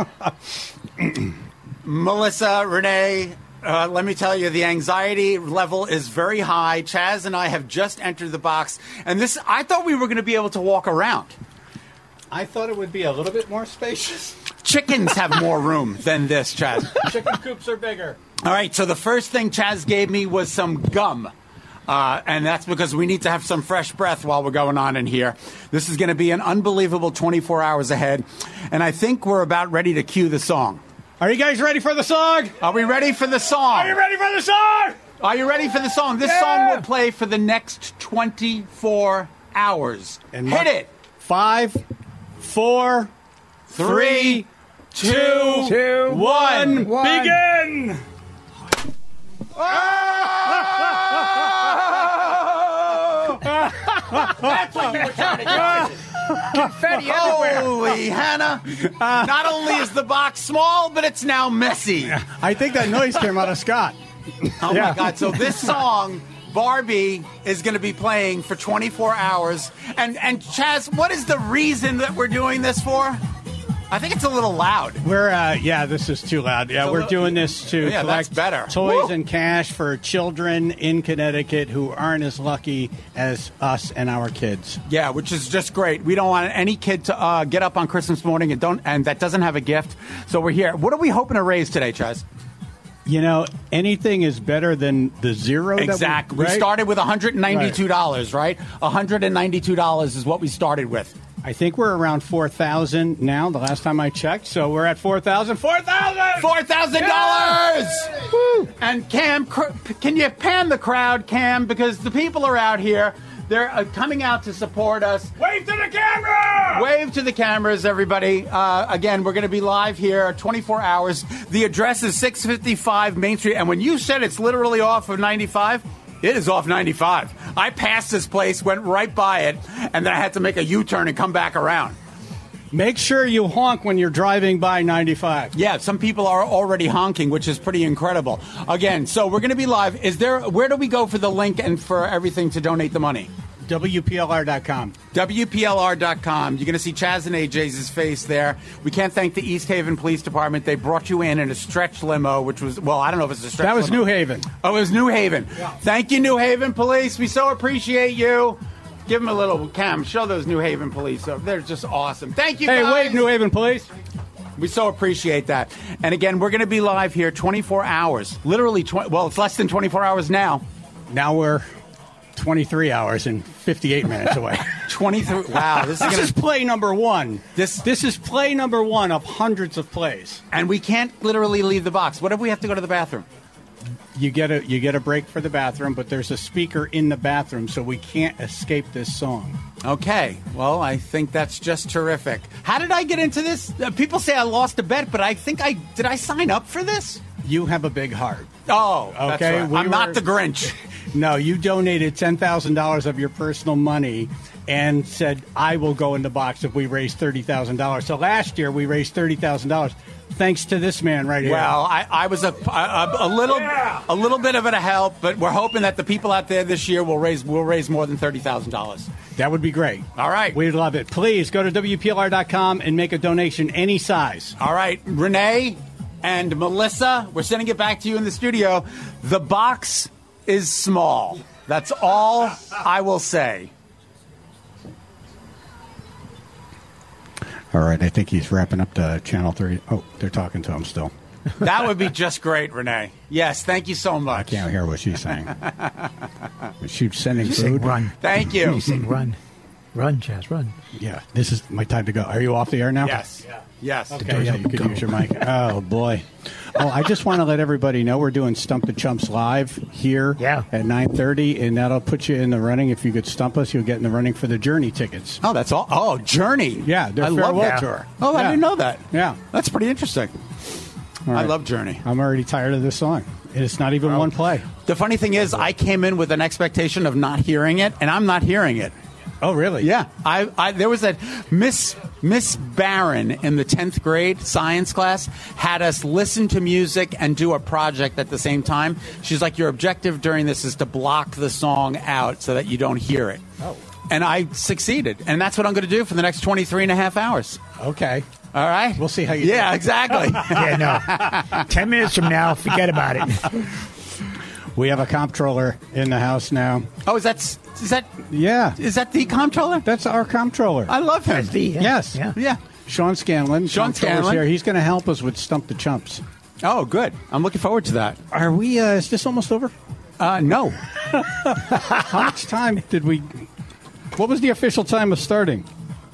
Speaker 18: Melissa, Renee, uh, let me tell you, the anxiety level is very high. Chaz and I have just entered the box, and this I thought we were going to be able to walk around.
Speaker 2: I thought it would be a little bit more spacious.
Speaker 18: Chickens have more room than this, Chaz.
Speaker 2: Chicken coops are bigger.
Speaker 18: All right, so the first thing Chaz gave me was some gum. Uh, and that's because we need to have some fresh breath while we're going on in here. This is going to be an unbelievable twenty-four hours ahead. And I think we're about ready to cue the song.
Speaker 2: Are you guys ready for the song?
Speaker 18: Are we ready for the song?
Speaker 2: Are you ready for the song?
Speaker 18: Are you ready for the song? This
Speaker 2: Yeah.
Speaker 18: song will play for the next twenty-four hours.
Speaker 2: And
Speaker 18: Hit
Speaker 2: mark-
Speaker 18: it.
Speaker 2: Five, four, three, two,
Speaker 4: Two,
Speaker 2: one.
Speaker 4: one.
Speaker 2: Begin.
Speaker 18: That's what you were trying to do.
Speaker 4: Confetti everywhere.
Speaker 18: Holy Hannah. Not only is the box small, but it's now messy.
Speaker 2: I think that noise came out of Scott.
Speaker 18: Oh, my God. So this song, Barbie, is going to be playing for twenty-four hours. And, and Chaz, what is the reason that we're doing this for? I think it's a little loud.
Speaker 2: We're, uh, yeah, this is too loud. Yeah,
Speaker 18: So
Speaker 2: we're
Speaker 18: the-
Speaker 2: doing this to
Speaker 18: Yeah, that's
Speaker 2: collect
Speaker 18: better.
Speaker 2: toys
Speaker 18: Woo!
Speaker 2: and cash for children in Connecticut who aren't as lucky as us and our kids.
Speaker 18: Yeah, which is just great. We don't want any kid to uh, get up on Christmas morning and don't and that doesn't have a gift. So we're here. What are we hoping to raise today, Chaz?
Speaker 2: You know, anything is better than the zero.
Speaker 18: Exactly.
Speaker 2: That we,
Speaker 18: We
Speaker 2: right?
Speaker 18: started with one hundred ninety-two dollars, right? one hundred ninety-two dollars is what we started with.
Speaker 2: I think we're around four thousand now. The last time I checked, so we're at four thousand. Four thousand.
Speaker 18: Four thousand dollars. And Cam, cr- can you pan the crowd, Cam? Because the people are out here. They're uh, coming out to support us.
Speaker 2: Wave to the camera.
Speaker 18: Wave to the cameras, everybody. Uh, again, we're going to be live here twenty-four hours. The address is six fifty-five Main Street. And when you said it's literally off of ninety-five, it is off ninety-five. I passed this place, went right by it, and then I had to make a U-turn and come back around.
Speaker 2: Make sure you honk when you're driving by ninety-five.
Speaker 18: Yeah, some people are already honking, which is pretty incredible. Again, so we're going to be live. Is there? Where do we go for the link and for everything to donate the money?
Speaker 2: W P L R dot com.
Speaker 18: W P L R dot com. You're going to see Chaz and A J's face there. We can't thank the East Haven Police Department. They brought you in in a stretch limo, which was, well, I don't know if it's a stretch
Speaker 2: That was
Speaker 18: limo.
Speaker 2: New Haven.
Speaker 18: Oh, it was New Haven. Thank you, New Haven Police. We so appreciate you. Give them a little, Cam, show those New Haven Police. They're just awesome. Thank you,
Speaker 2: Hey,
Speaker 18: guys.
Speaker 2: wave, New Haven Police.
Speaker 18: We so appreciate that. And again, we're going to be live here twenty-four hours. Literally, tw- well, it's less than twenty-four hours now.
Speaker 2: Now we're twenty-three hours and fifty-eight minutes away.
Speaker 18: twenty-three. Wow, this is
Speaker 2: This
Speaker 18: going
Speaker 2: is play number one.
Speaker 18: This
Speaker 2: this is play number one of hundreds of plays.
Speaker 18: And we can't literally leave the box. What if we have to go to the bathroom?
Speaker 2: You get a you get a break for the bathroom, but there's a speaker in the bathroom, so we can't escape this song.
Speaker 18: Okay. Well, I think that's just terrific. How did I get into this? Uh, people say I lost a bet, but I think I did. I sign up for this?
Speaker 2: You have a big heart.
Speaker 18: Oh, that's
Speaker 2: Okay,
Speaker 18: right.
Speaker 2: we
Speaker 18: I'm not
Speaker 2: were-
Speaker 18: the Grinch.
Speaker 2: No, you donated ten thousand dollars of your personal money and said, I will go in the box if we raise thirty thousand dollars. So last year we raised thirty thousand dollars thanks to this man right here.
Speaker 18: Well, I, I was a, a, a little a little bit of it a help, but we're hoping that the people out there this year will raise will raise more than thirty thousand dollars.
Speaker 2: That would be great.
Speaker 18: All right.
Speaker 2: We'd love it. Please go to W P L R dot com and make a donation any size.
Speaker 18: All right, Renee and Melissa, we're sending it back to you in the studio. The box is small. That's all I will say.
Speaker 2: All right, I think he's wrapping up the Channel three. Oh, they're talking to him still.
Speaker 18: That would be just great, Renee. Yes, thank you so much.
Speaker 2: I can't hear what she's saying. She's sending
Speaker 4: You say
Speaker 2: food.
Speaker 4: run.
Speaker 18: Thank you.
Speaker 4: You say run. Run, Chaz, run.
Speaker 2: Yeah, this is my time to go. Are you off the air now?
Speaker 18: Yes. Yes.
Speaker 2: Okay, yeah, you could use your mic. Oh, boy. Oh, I just want to let everybody know we're doing Stump the Chumps live here
Speaker 4: Yeah.
Speaker 2: at nine thirty, and that'll put you in the running. If you could stump us, you'll get in the running for the Journey tickets.
Speaker 18: Oh, that's all. Oh, Journey.
Speaker 2: Yeah, their
Speaker 18: I love
Speaker 2: farewell
Speaker 18: that.
Speaker 2: tour.
Speaker 18: Oh, I
Speaker 2: Yeah.
Speaker 18: didn't know that.
Speaker 2: Yeah.
Speaker 18: That's pretty interesting.
Speaker 2: All
Speaker 18: I
Speaker 2: right.
Speaker 18: love Journey.
Speaker 2: I'm already tired of this song. It's not even one play.
Speaker 18: The funny thing is, I came in with an expectation of not hearing it, and I'm not hearing it.
Speaker 2: Oh, really?
Speaker 18: Yeah. I, I there was a Miss Miss Barron in the tenth grade science class had us listen to music and do a project at the same time. She's like, your objective during this is to block the song out so that you don't hear it.
Speaker 2: Oh.
Speaker 18: And I succeeded. And that's what I'm going to do for the next twenty-three and a half hours.
Speaker 2: Okay.
Speaker 18: All right?
Speaker 2: We'll see how you
Speaker 18: Yeah,
Speaker 2: do.
Speaker 18: exactly.
Speaker 4: Yeah, no. Ten minutes from now, forget about it.
Speaker 2: We have a comptroller in the house now.
Speaker 18: Oh, is that is that
Speaker 2: Yeah.
Speaker 18: is that the comptroller?
Speaker 2: That's our comptroller.
Speaker 18: I love him.
Speaker 4: That's the, yeah.
Speaker 2: Yes.
Speaker 4: Yeah.
Speaker 18: Yeah.
Speaker 2: Sean Scanlon.
Speaker 18: Sean
Speaker 2: comptroller's
Speaker 18: Scanlon.
Speaker 2: here. He's going to help us with Stump the Chumps.
Speaker 18: Oh, good. I'm looking forward to that.
Speaker 2: Are we, uh, is this almost over?
Speaker 18: Uh, no.
Speaker 2: How much time did we, what was the official time of starting?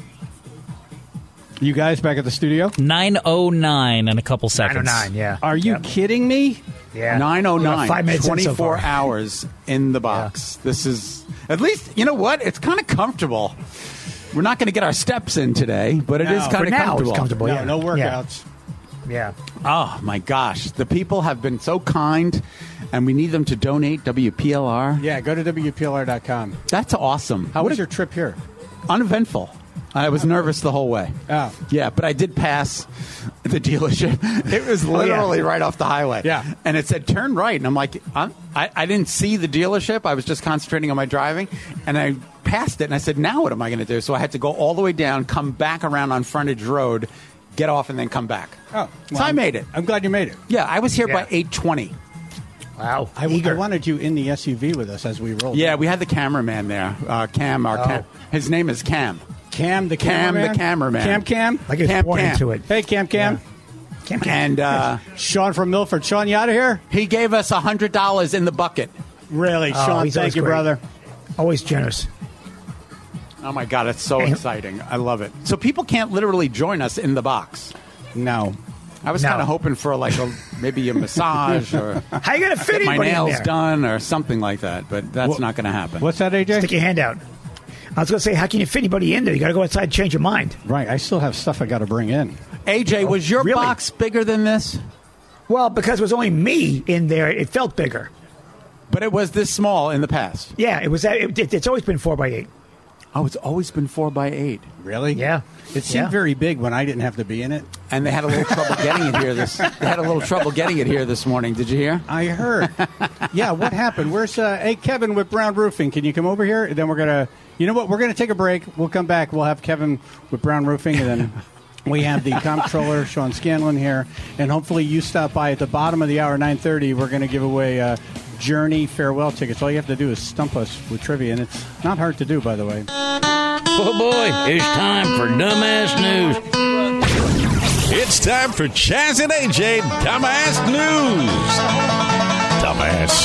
Speaker 2: You guys back at the studio?
Speaker 17: nine oh nine in a couple seconds.
Speaker 4: nine oh nine, yeah.
Speaker 2: Are you
Speaker 4: Yep.
Speaker 2: kidding me?
Speaker 4: Yeah.
Speaker 18: nine oh nine.
Speaker 4: We're Five minutes in so
Speaker 18: twenty-four
Speaker 4: far.
Speaker 18: hours in the box. This is, at least, you know what? It's kind of comfortable. We're not going to get our steps in today, but it
Speaker 2: No.
Speaker 18: is
Speaker 2: For
Speaker 18: kind of
Speaker 4: now, it's
Speaker 18: comfortable.
Speaker 4: comfortable.
Speaker 2: No,
Speaker 4: yeah.
Speaker 2: no workouts.
Speaker 4: Yeah.
Speaker 18: Oh, my gosh. The people have been so kind, and we need them to donate W P L R.
Speaker 2: Yeah, go to W P L R dot com.
Speaker 18: That's awesome.
Speaker 2: How
Speaker 18: What
Speaker 2: was
Speaker 18: a-
Speaker 2: your trip here?
Speaker 18: Uneventful. I was nervous the whole way.
Speaker 2: Oh.
Speaker 18: Yeah, but I did pass the dealership. It was literally right off the highway.
Speaker 2: Yeah.
Speaker 18: And it said, turn right. And I'm like, I'm, I, I didn't see the dealership. I was just concentrating on my driving. And I passed it. And I said, now what am I going to do? So I had to go all the way down, come back around on Frontage Road, get off, and then come back.
Speaker 2: Oh.
Speaker 18: So I made it.
Speaker 2: I'm glad you made it.
Speaker 18: Yeah, I was here
Speaker 4: Yeah.
Speaker 18: by eight twenty.
Speaker 4: Wow.
Speaker 2: I, I wanted you in the S U V with us as we rolled.
Speaker 18: Yeah, we had the cameraman there. Uh, Cam, our
Speaker 4: Oh.
Speaker 18: Cam. His name is Cam.
Speaker 2: Cam the
Speaker 18: Cam,
Speaker 2: cameraman?
Speaker 18: the cameraman.
Speaker 2: Cam Cam?
Speaker 4: Like it's
Speaker 18: Cam,
Speaker 4: born
Speaker 18: Cam.
Speaker 4: into it.
Speaker 2: Hey, Cam Cam.
Speaker 4: Cam,
Speaker 18: And uh,
Speaker 2: Sean from Milford. Sean, you out of here?
Speaker 18: he gave us one hundred dollars in the bucket.
Speaker 2: Really,
Speaker 4: Oh,
Speaker 2: Sean,
Speaker 4: he's
Speaker 2: thank
Speaker 4: always
Speaker 2: you,
Speaker 4: great.
Speaker 2: brother.
Speaker 4: Always generous.
Speaker 18: Oh, my God, it's so
Speaker 4: Hey.
Speaker 18: exciting. I love it. So people can't literally join us in the box.
Speaker 2: No.
Speaker 18: I was
Speaker 4: No.
Speaker 18: kind of hoping for like a, maybe a massage or
Speaker 4: How you gonna fit
Speaker 18: get my
Speaker 4: anybody in
Speaker 18: nails
Speaker 4: there?
Speaker 18: done or something like that, but that's
Speaker 2: What-
Speaker 18: not going to happen.
Speaker 2: What's that, A J?
Speaker 4: Stick your hand out. I was going to say, how can you fit anybody in there? You got to go outside and change your mind.
Speaker 2: Right, I still have stuff I got to bring in.
Speaker 18: A J, was your
Speaker 4: really?
Speaker 18: box bigger than this?
Speaker 4: Well, because it was only me in there, it felt bigger.
Speaker 18: But it was this small in the past.
Speaker 4: Yeah, it was. It, it, it's always been four by eight.
Speaker 18: Oh, it's always been four by eight.
Speaker 2: Really?
Speaker 4: Yeah,
Speaker 2: It seemed
Speaker 4: Yeah.
Speaker 2: very big when I didn't have to be in it.
Speaker 18: And they had a little trouble getting it here. This they had a little trouble getting it here this morning. Did you hear?
Speaker 2: I heard. Yeah, what happened? Where's uh, hey Kevin with Brown Roofing? Can you come over here? And then we're gonna. You know what? We're gonna take a break. We'll come back. We'll have Kevin with Brown Roofing, and then we have the comptroller Sean Scanlon here, and hopefully you stop by at the bottom of the hour, nine thirty. We're gonna give away uh, Journey farewell tickets. All you have to do is stump us with trivia, and it's not hard to do, by the way.
Speaker 1: Oh boy, it's time for Dumbass News.
Speaker 3: It's time for Chaz and A J Dumbass News. Dumbass.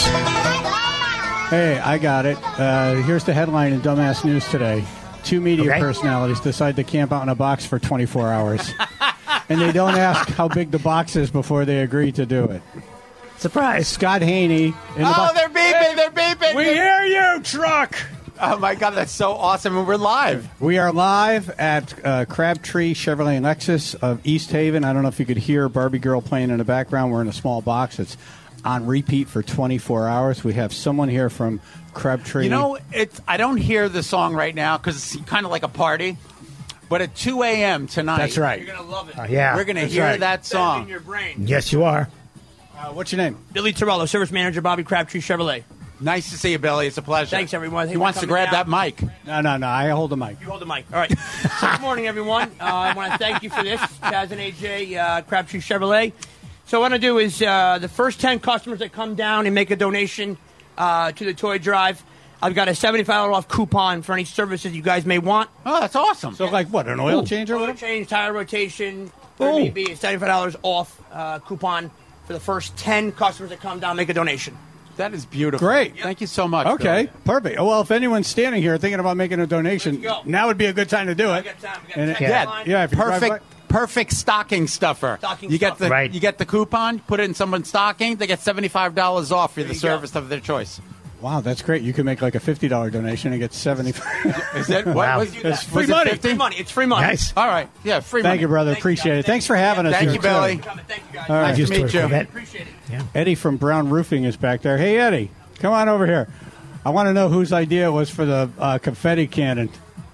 Speaker 2: Hey, I got it. Uh, here's the headline in Dumbass News today. Two media
Speaker 4: Okay.
Speaker 2: personalities decide to camp out in a box for twenty-four hours. And they don't ask how big the box is before they agree to do it.
Speaker 4: Surprise.
Speaker 2: Scott Haney. In the
Speaker 18: Oh,
Speaker 2: box.
Speaker 18: they're beeping! They're beeping!
Speaker 2: We hear you, truck!
Speaker 18: Oh my God, that's so awesome! And we're live.
Speaker 2: We are live at uh, Crabtree Chevrolet and Lexus of East Haven. I don't know if you could hear Barbie Girl playing in the background. We're in a small box. It's on repeat for twenty-four hours. We have someone here from Crabtree.
Speaker 18: You know, it's I don't hear the song right now because it's kind of like a party. But at two a.m. tonight,
Speaker 2: That's right.
Speaker 8: You're gonna love it.
Speaker 4: Uh, yeah.
Speaker 18: we're going to
Speaker 2: That's
Speaker 18: hear
Speaker 2: right.
Speaker 18: that
Speaker 8: In
Speaker 18: song.
Speaker 8: your brain.
Speaker 4: Yes, you are.
Speaker 2: Uh, what's your name?
Speaker 8: Billy Torello, service manager, Bobby Crabtree Chevrolet.
Speaker 18: Nice to see you, Billy. It's a pleasure.
Speaker 8: Thanks, everyone.
Speaker 18: He
Speaker 8: Thanks
Speaker 18: wants
Speaker 8: for
Speaker 18: to grab
Speaker 8: coming
Speaker 18: that mic.
Speaker 2: No, no, no. I hold the mic.
Speaker 8: You hold the mic. All right. So good morning, everyone. Uh, I want to thank you for this. Chaz and A J, uh, Crabtree Chevrolet. So what I want to do is uh, the first ten customers that come down and make a donation uh, to the toy drive, I've got a seventy-five dollars off coupon for any services you guys may want.
Speaker 18: Oh, that's awesome.
Speaker 2: So, like, what, an oil change or
Speaker 8: Oil
Speaker 2: whatever?
Speaker 8: change, tire rotation, whatever it may be, a seventy-five dollars off uh, coupon for the first ten customers that come down and make a donation.
Speaker 18: That is beautiful.
Speaker 2: Great.
Speaker 18: Thank you so much.
Speaker 2: Okay,
Speaker 18: Billy.
Speaker 2: perfect. Oh, well, if anyone's standing here thinking about making a donation,
Speaker 8: Let's go.
Speaker 2: now would be a good time to do
Speaker 8: We
Speaker 2: it.
Speaker 8: got time. We got
Speaker 2: And
Speaker 8: ten
Speaker 2: it-
Speaker 8: line.
Speaker 2: yeah, if you drive
Speaker 18: Perfect, perfect stocking stuffer.
Speaker 8: Stocking
Speaker 18: you get
Speaker 8: stuffer.
Speaker 18: the
Speaker 4: Right.
Speaker 18: you get the coupon, put it in someone's stocking. They get seventy-five dollars off for the
Speaker 8: you go.
Speaker 18: service of their choice.
Speaker 2: Wow, that's great. You can make like a fifty dollars donation and get seventy-five.
Speaker 18: Is that what
Speaker 4: Wow.
Speaker 18: was,
Speaker 8: Do
Speaker 2: It's
Speaker 8: that.
Speaker 2: free
Speaker 18: was it
Speaker 2: money.
Speaker 18: fifty?
Speaker 8: Free money. It's free money.
Speaker 4: Nice.
Speaker 18: All right. Yeah, free
Speaker 2: Thank
Speaker 18: money.
Speaker 2: you, brother.
Speaker 8: Thank you,
Speaker 2: Appreciate
Speaker 8: guys.
Speaker 2: it. Thanks for having us
Speaker 18: Thank
Speaker 2: here,
Speaker 18: you,
Speaker 2: too.
Speaker 18: Billy.
Speaker 8: Thank you, guys.
Speaker 2: All right.
Speaker 18: Nice to
Speaker 4: Used to
Speaker 18: meet
Speaker 4: it,
Speaker 18: you.
Speaker 4: Corvette.
Speaker 8: Appreciate it.
Speaker 4: Yeah.
Speaker 2: Eddie from Brown Roofing is back there. Hey, Eddie, come on over here. I want to know whose idea it was for the uh, confetti cannon.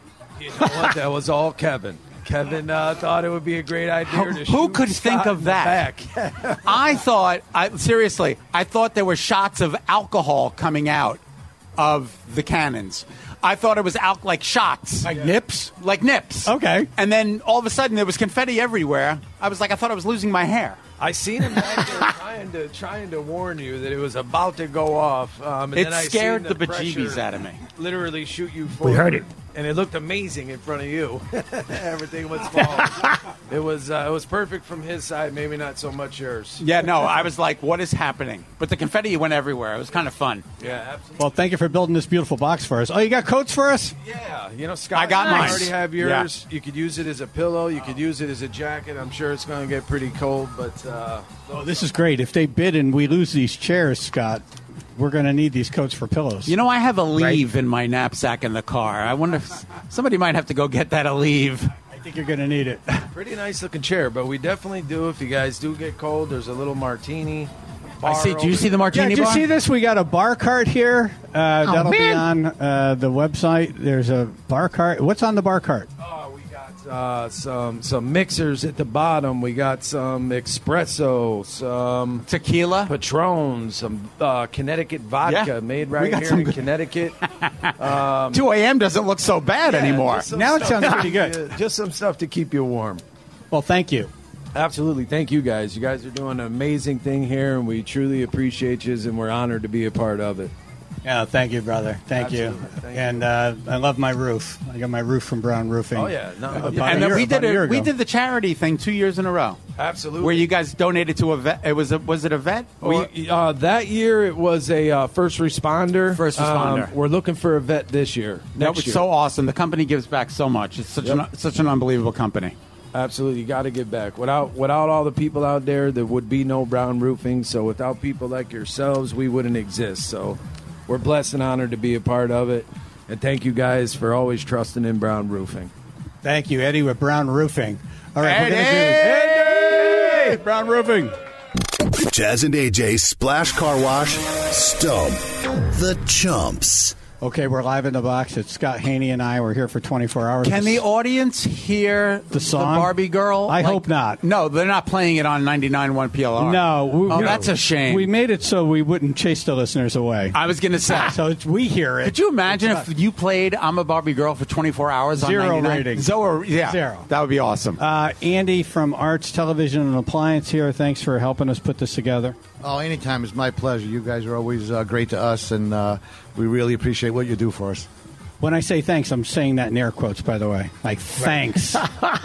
Speaker 19: What, that was all Kevin. Kevin uh, thought it would be a great idea
Speaker 18: Who-
Speaker 19: to
Speaker 18: who
Speaker 19: shoot
Speaker 18: could
Speaker 19: Scott
Speaker 18: think of
Speaker 19: in the
Speaker 18: that?
Speaker 19: back.
Speaker 18: I thought, I, seriously, I thought there were shots of alcohol coming out of the cannons. I thought it was out like shots.
Speaker 2: Like nips?
Speaker 18: Like nips.
Speaker 2: Okay.
Speaker 18: And then all of a sudden there was confetti everywhere. I was like, I thought I was losing my hair.
Speaker 19: I seen him back there trying to trying to warn you that it was about to go off. Um, and
Speaker 18: It
Speaker 19: then I
Speaker 18: scared
Speaker 19: seen
Speaker 18: the
Speaker 19: pressure
Speaker 18: bejeebies out of me.
Speaker 19: Literally shoot you forward.
Speaker 18: heard it.
Speaker 19: and it looked amazing in front of you. Everything was falling. It was uh, it was perfect from his side, maybe not so much yours.
Speaker 18: Yeah, no, I was like, what is happening? But the confetti went everywhere. It was kind of fun.
Speaker 19: Yeah, absolutely.
Speaker 2: Well, thank you for building this beautiful box for us. Oh, you got coats for us?
Speaker 19: Yeah, you know, Scott,
Speaker 18: I got
Speaker 19: you
Speaker 18: mine.
Speaker 19: already have yours. You could use it as a pillow. You could use it as a jacket. I'm sure it's going to get pretty cold, but uh,
Speaker 2: Oh, this is great. If they bid and we lose these chairs, Scott, we're going to need these coats for pillows.
Speaker 18: You know, I have a leave in my knapsack in the car. I wonder if somebody might have to go get that a leave.
Speaker 2: I think you're going to need it.
Speaker 19: pretty nice looking chair. But we definitely do. If you guys do get cold, there's a little martini.
Speaker 18: I see. Do you see the
Speaker 2: Yeah,
Speaker 18: martini
Speaker 2: did you
Speaker 18: bar?
Speaker 2: see this? We got a bar cart here. Uh,
Speaker 18: Oh,
Speaker 2: that'll be
Speaker 18: man.
Speaker 2: on uh, the website. There's a bar cart. What's on the bar cart?
Speaker 19: Uh, some some mixers at the bottom. We got some espresso, some
Speaker 18: tequila,
Speaker 19: Patron, some uh, Connecticut vodka
Speaker 18: Yeah.
Speaker 19: made
Speaker 18: We
Speaker 19: right
Speaker 18: got
Speaker 19: here
Speaker 18: some
Speaker 19: in
Speaker 18: good-
Speaker 19: Connecticut. Um,
Speaker 18: two a.m. doesn't look so bad
Speaker 19: yeah,
Speaker 18: anymore.
Speaker 19: just some
Speaker 2: Now it
Speaker 19: stuff
Speaker 2: sounds
Speaker 19: to
Speaker 2: pretty
Speaker 19: keep
Speaker 2: good.
Speaker 19: you- just some stuff to keep you warm.
Speaker 2: Well, thank you.
Speaker 19: Absolutely. Thank you, guys. You guys are doing an amazing thing here, and we truly appreciate you, and we're honored to be a part of it.
Speaker 2: Yeah, thank you, brother. Thank
Speaker 19: Absolutely.
Speaker 2: you.
Speaker 19: Thank
Speaker 2: and uh, I love my roof. I got my roof from Brown Roofing.
Speaker 19: Oh, yeah. No,
Speaker 2: About
Speaker 19: yeah.
Speaker 2: a
Speaker 18: and then
Speaker 2: year-
Speaker 18: we
Speaker 2: about
Speaker 18: did
Speaker 2: a year
Speaker 18: it. We
Speaker 2: ago.
Speaker 18: did the charity thing two years in a row.
Speaker 19: Absolutely.
Speaker 18: Where you guys donated to a vet. It was a was it a vet? Or-
Speaker 19: We, uh, that year it was a uh, first responder.
Speaker 18: First responder.
Speaker 19: Um, we're looking for a vet this year.
Speaker 18: that
Speaker 19: next
Speaker 18: was
Speaker 19: year.
Speaker 18: so awesome. The company gives back so much. It's such
Speaker 19: Yep.
Speaker 18: an such an unbelievable company.
Speaker 19: Absolutely, you got to give back. Without without all the people out there, there would be no Brown Roofing. So without people like yourselves, we wouldn't exist. So we're blessed and honored to be a part of it. And thank you guys for always trusting in Brown Roofing.
Speaker 2: Thank you, Eddie, with Brown Roofing. All right, we're going to
Speaker 18: Eddie!
Speaker 2: do Eddie! Brown Roofing.
Speaker 20: Jazz and A J Splash Car Wash, Stump the Chumps.
Speaker 2: Okay, we're live in the box. It's Scott Haney and I. We're here for twenty-four hours.
Speaker 18: Can the audience hear
Speaker 2: The song?
Speaker 18: Barbie Girl?
Speaker 2: I
Speaker 18: Like-
Speaker 2: hope not.
Speaker 18: No, they're not playing it on ninety-nine point one P L R.
Speaker 2: No. We,
Speaker 18: Oh,
Speaker 2: we-
Speaker 18: that's a shame.
Speaker 2: We made it so we wouldn't chase the listeners away.
Speaker 18: I was going to say.
Speaker 2: So it's, we hear it.
Speaker 18: Could you imagine
Speaker 2: It's
Speaker 18: if you played "I'm a Barbie Girl" for twenty-four hours
Speaker 2: Zero
Speaker 18: on ninety-nine?
Speaker 2: rating.
Speaker 18: Zero, yeah,
Speaker 2: Zero.
Speaker 18: That would be awesome.
Speaker 2: Uh, Andy from Arts Television and Appliance here. Thanks for helping us put this together.
Speaker 21: Oh, anytime. It's my pleasure. You guys are always uh, great to us, and uh, we really appreciate what you do for us.
Speaker 2: When I say thanks, I'm saying that in air quotes, by the way. Like, thanks.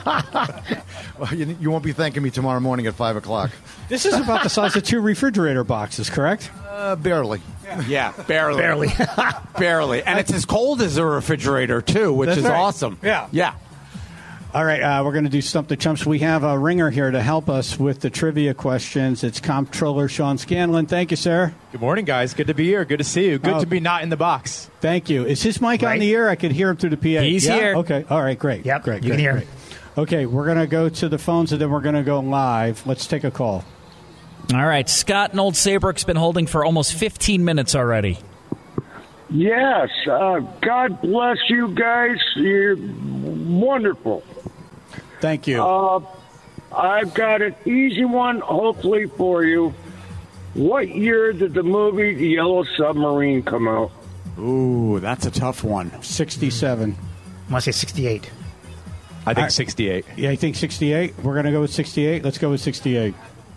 Speaker 21: Well, you, you won't be thanking me tomorrow morning at five o'clock.
Speaker 2: This is about the size of two refrigerator boxes, correct?
Speaker 21: Uh, barely.
Speaker 18: Yeah, barely,
Speaker 21: Barely.
Speaker 18: barely, and it's as cold as a refrigerator too, which
Speaker 2: That's
Speaker 18: is
Speaker 2: right.
Speaker 18: awesome.
Speaker 2: Yeah.
Speaker 18: yeah.
Speaker 2: All right, uh, we're going to do Stump the Chumps. We have a ringer here to help us with the trivia questions. It's Comptroller Sean Scanlon. Thank you, sir.
Speaker 22: Good morning, guys. Good to be here. Good to see you. Good
Speaker 2: Oh.
Speaker 22: to be not in the box.
Speaker 2: Thank you. Is his mic on
Speaker 22: Right.
Speaker 2: the air? I could hear him through the P A.
Speaker 22: He's
Speaker 2: Yeah?
Speaker 22: here.
Speaker 2: Okay. All right. Great.
Speaker 22: Yep,
Speaker 2: Great.
Speaker 22: you
Speaker 2: great,
Speaker 22: can hear
Speaker 2: great.
Speaker 22: him.
Speaker 2: Okay. We're going to go to the phones and then we're going to go live. Let's take a call.
Speaker 17: All right, Scott in Old Saybrook's been holding for almost fifteen minutes already.
Speaker 23: Yes. Uh, God bless you guys. You're wonderful.
Speaker 2: Thank you.
Speaker 23: Uh, I've got an easy one, hopefully, for you. What year did the movie The Yellow Submarine come out?
Speaker 18: Ooh, that's a tough one.
Speaker 2: sixty-seven.
Speaker 24: I want to say sixty-eight.
Speaker 22: I think
Speaker 2: All right.
Speaker 22: sixty-eight.
Speaker 2: Yeah, I think sixty-eight. We're going to go with sixty-eight. Let's go with sixty-eight.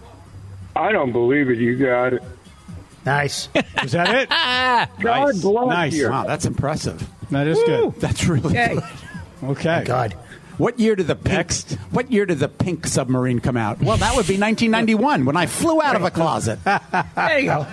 Speaker 23: I don't believe it. You got it.
Speaker 24: Nice.
Speaker 2: Is that it?
Speaker 23: God
Speaker 2: Nice.
Speaker 23: bless
Speaker 2: Nice.
Speaker 23: you.
Speaker 18: Wow, that's impressive.
Speaker 2: That is good.
Speaker 18: That's really
Speaker 24: Yay.
Speaker 18: good.
Speaker 2: Okay.
Speaker 24: God.
Speaker 18: What year did the pink, What year did the pink submarine come out? Well, that would be nineteen ninety-one when I flew out of a closet.
Speaker 24: There you go.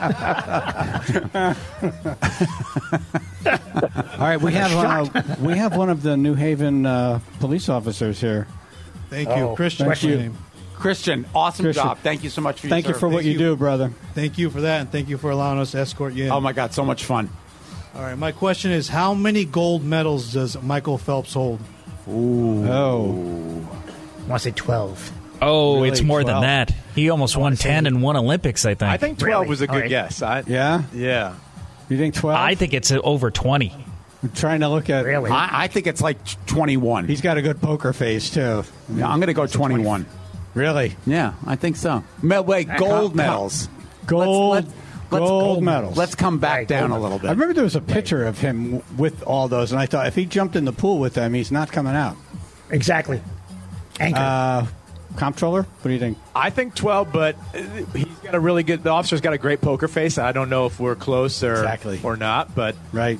Speaker 2: All right, we have uh, we have one of the New Haven uh, police officers here.
Speaker 25: Thank you.
Speaker 24: Oh,
Speaker 25: Christian.
Speaker 2: thank
Speaker 25: my
Speaker 2: you.
Speaker 25: name.
Speaker 18: Christian, awesome
Speaker 2: Christian.
Speaker 18: job. Thank you so much for your
Speaker 2: Thank you
Speaker 18: service.
Speaker 2: for what you,
Speaker 25: you.
Speaker 2: do, brother.
Speaker 25: Thank you for that, and thank you for allowing us to escort you in.
Speaker 18: Oh my God, so much fun.
Speaker 25: All right, my question is, how many gold medals does Michael Phelps hold?
Speaker 2: Ooh. Oh.
Speaker 24: I want to say twelve.
Speaker 17: Oh,
Speaker 2: Really?
Speaker 17: it's more
Speaker 2: twelve?
Speaker 17: than that. He almost won ten and won Olympics, I think.
Speaker 22: I think twelve
Speaker 24: Really?
Speaker 22: was a
Speaker 24: All
Speaker 22: good
Speaker 24: right.
Speaker 22: guess. I,
Speaker 2: Yeah?
Speaker 22: yeah.
Speaker 2: You think twelve?
Speaker 17: I think it's uh, over twenty.
Speaker 2: I'm trying to look at.
Speaker 24: Really?
Speaker 18: I, I think it's like twenty-one.
Speaker 2: He's got a good poker face, too.
Speaker 18: Yeah, I'm going to go twenty-one.
Speaker 2: Really?
Speaker 18: Yeah, I think so. Me- wait, gold medals.
Speaker 2: Gold,
Speaker 18: Let's- let's-
Speaker 2: gold medals.
Speaker 18: Let's come back
Speaker 24: Right,
Speaker 18: down
Speaker 24: gold
Speaker 18: a little
Speaker 2: I
Speaker 18: bit.
Speaker 2: remember there was a picture of him w- with all those, and I thought if he jumped in the pool with them, he's not coming out.
Speaker 24: Exactly. Anchor.
Speaker 2: Uh, Comptroller, what do you think?
Speaker 22: I think twelve, but he's got a really good. The officer's got a great poker face. I don't know if we're close or
Speaker 2: Exactly.
Speaker 22: or not, but
Speaker 2: right.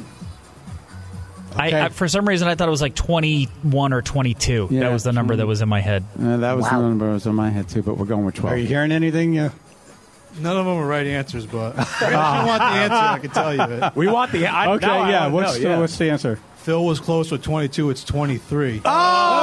Speaker 17: I, I, for some reason, I thought it was like twenty-one or twenty-two.
Speaker 18: Yeah,
Speaker 17: that was the number that was in my head.
Speaker 18: Uh, that was
Speaker 17: Wow.
Speaker 18: the number that was in my head, too, but we're going with twelve.
Speaker 2: Are you hearing anything? Yeah.
Speaker 25: None of them are right answers, but if you want the answer, I can tell you it.
Speaker 22: We want the I,
Speaker 2: Okay,
Speaker 22: now I
Speaker 2: yeah.
Speaker 22: wanna
Speaker 2: What's
Speaker 22: know,
Speaker 2: the,
Speaker 22: yeah.
Speaker 2: what's the answer?
Speaker 25: Phil was close with twenty-two. It's twenty-three.
Speaker 18: Oh,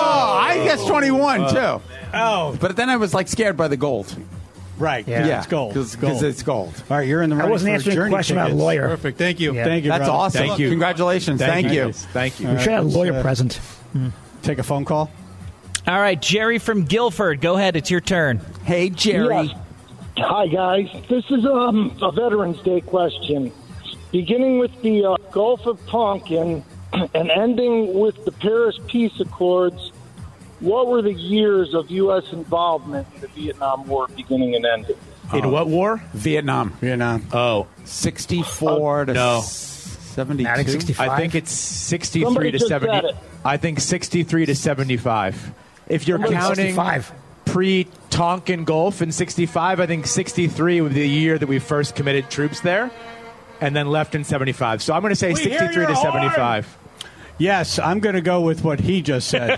Speaker 18: I guess twenty-one,
Speaker 25: Uh,
Speaker 18: too. Oh. But then I was, like, scared by the gold.
Speaker 2: Right.
Speaker 18: Yeah.
Speaker 2: Yeah, it's gold.
Speaker 18: Because
Speaker 2: Gold.
Speaker 18: it's gold.
Speaker 2: All right, you're in the
Speaker 24: I
Speaker 2: running
Speaker 24: wasn't
Speaker 2: for
Speaker 24: answering a
Speaker 2: Journey
Speaker 24: question about a
Speaker 2: tickets.
Speaker 24: lawyer.
Speaker 25: Perfect. Thank you.
Speaker 24: Yeah.
Speaker 2: Thank you,
Speaker 18: That's
Speaker 2: brother.
Speaker 18: awesome.
Speaker 22: Thank you.
Speaker 18: Congratulations. Thank, you.
Speaker 22: Thank you.
Speaker 24: We should have a
Speaker 2: let's,
Speaker 24: lawyer
Speaker 2: uh,
Speaker 24: present.
Speaker 2: Take a phone call.
Speaker 17: All right, Jerry from Guilford. Go ahead. It's your turn.
Speaker 18: Hey, Jerry.
Speaker 23: Yes. Hi, guys. This is um, a Veterans Day question. Beginning with the uh, Gulf of Tonkin and ending with the Paris Peace Accords, what were the years of U S involvement in the Vietnam War beginning and ending?
Speaker 22: In what war?
Speaker 18: Vietnam.
Speaker 2: Vietnam.
Speaker 22: Oh,
Speaker 18: sixty-four to
Speaker 22: no.
Speaker 18: seventy-two.
Speaker 24: I think sixty-five.
Speaker 22: I think it's sixty-three
Speaker 23: Somebody
Speaker 22: to
Speaker 23: just
Speaker 22: seventy.
Speaker 23: said it.
Speaker 22: I think sixty-three to seventy-five. If you're
Speaker 24: Somebody
Speaker 22: counting
Speaker 24: sixty-five.
Speaker 22: pre-Tonkin Gulf in sixty-five, I think sixty-three was the year that we first committed troops there, and then left in seventy-five. So I'm going to say
Speaker 2: We hear
Speaker 22: sixty-three
Speaker 2: your
Speaker 22: to
Speaker 2: horn!
Speaker 22: seventy-five.
Speaker 2: Yes, I'm going to go with what he just said.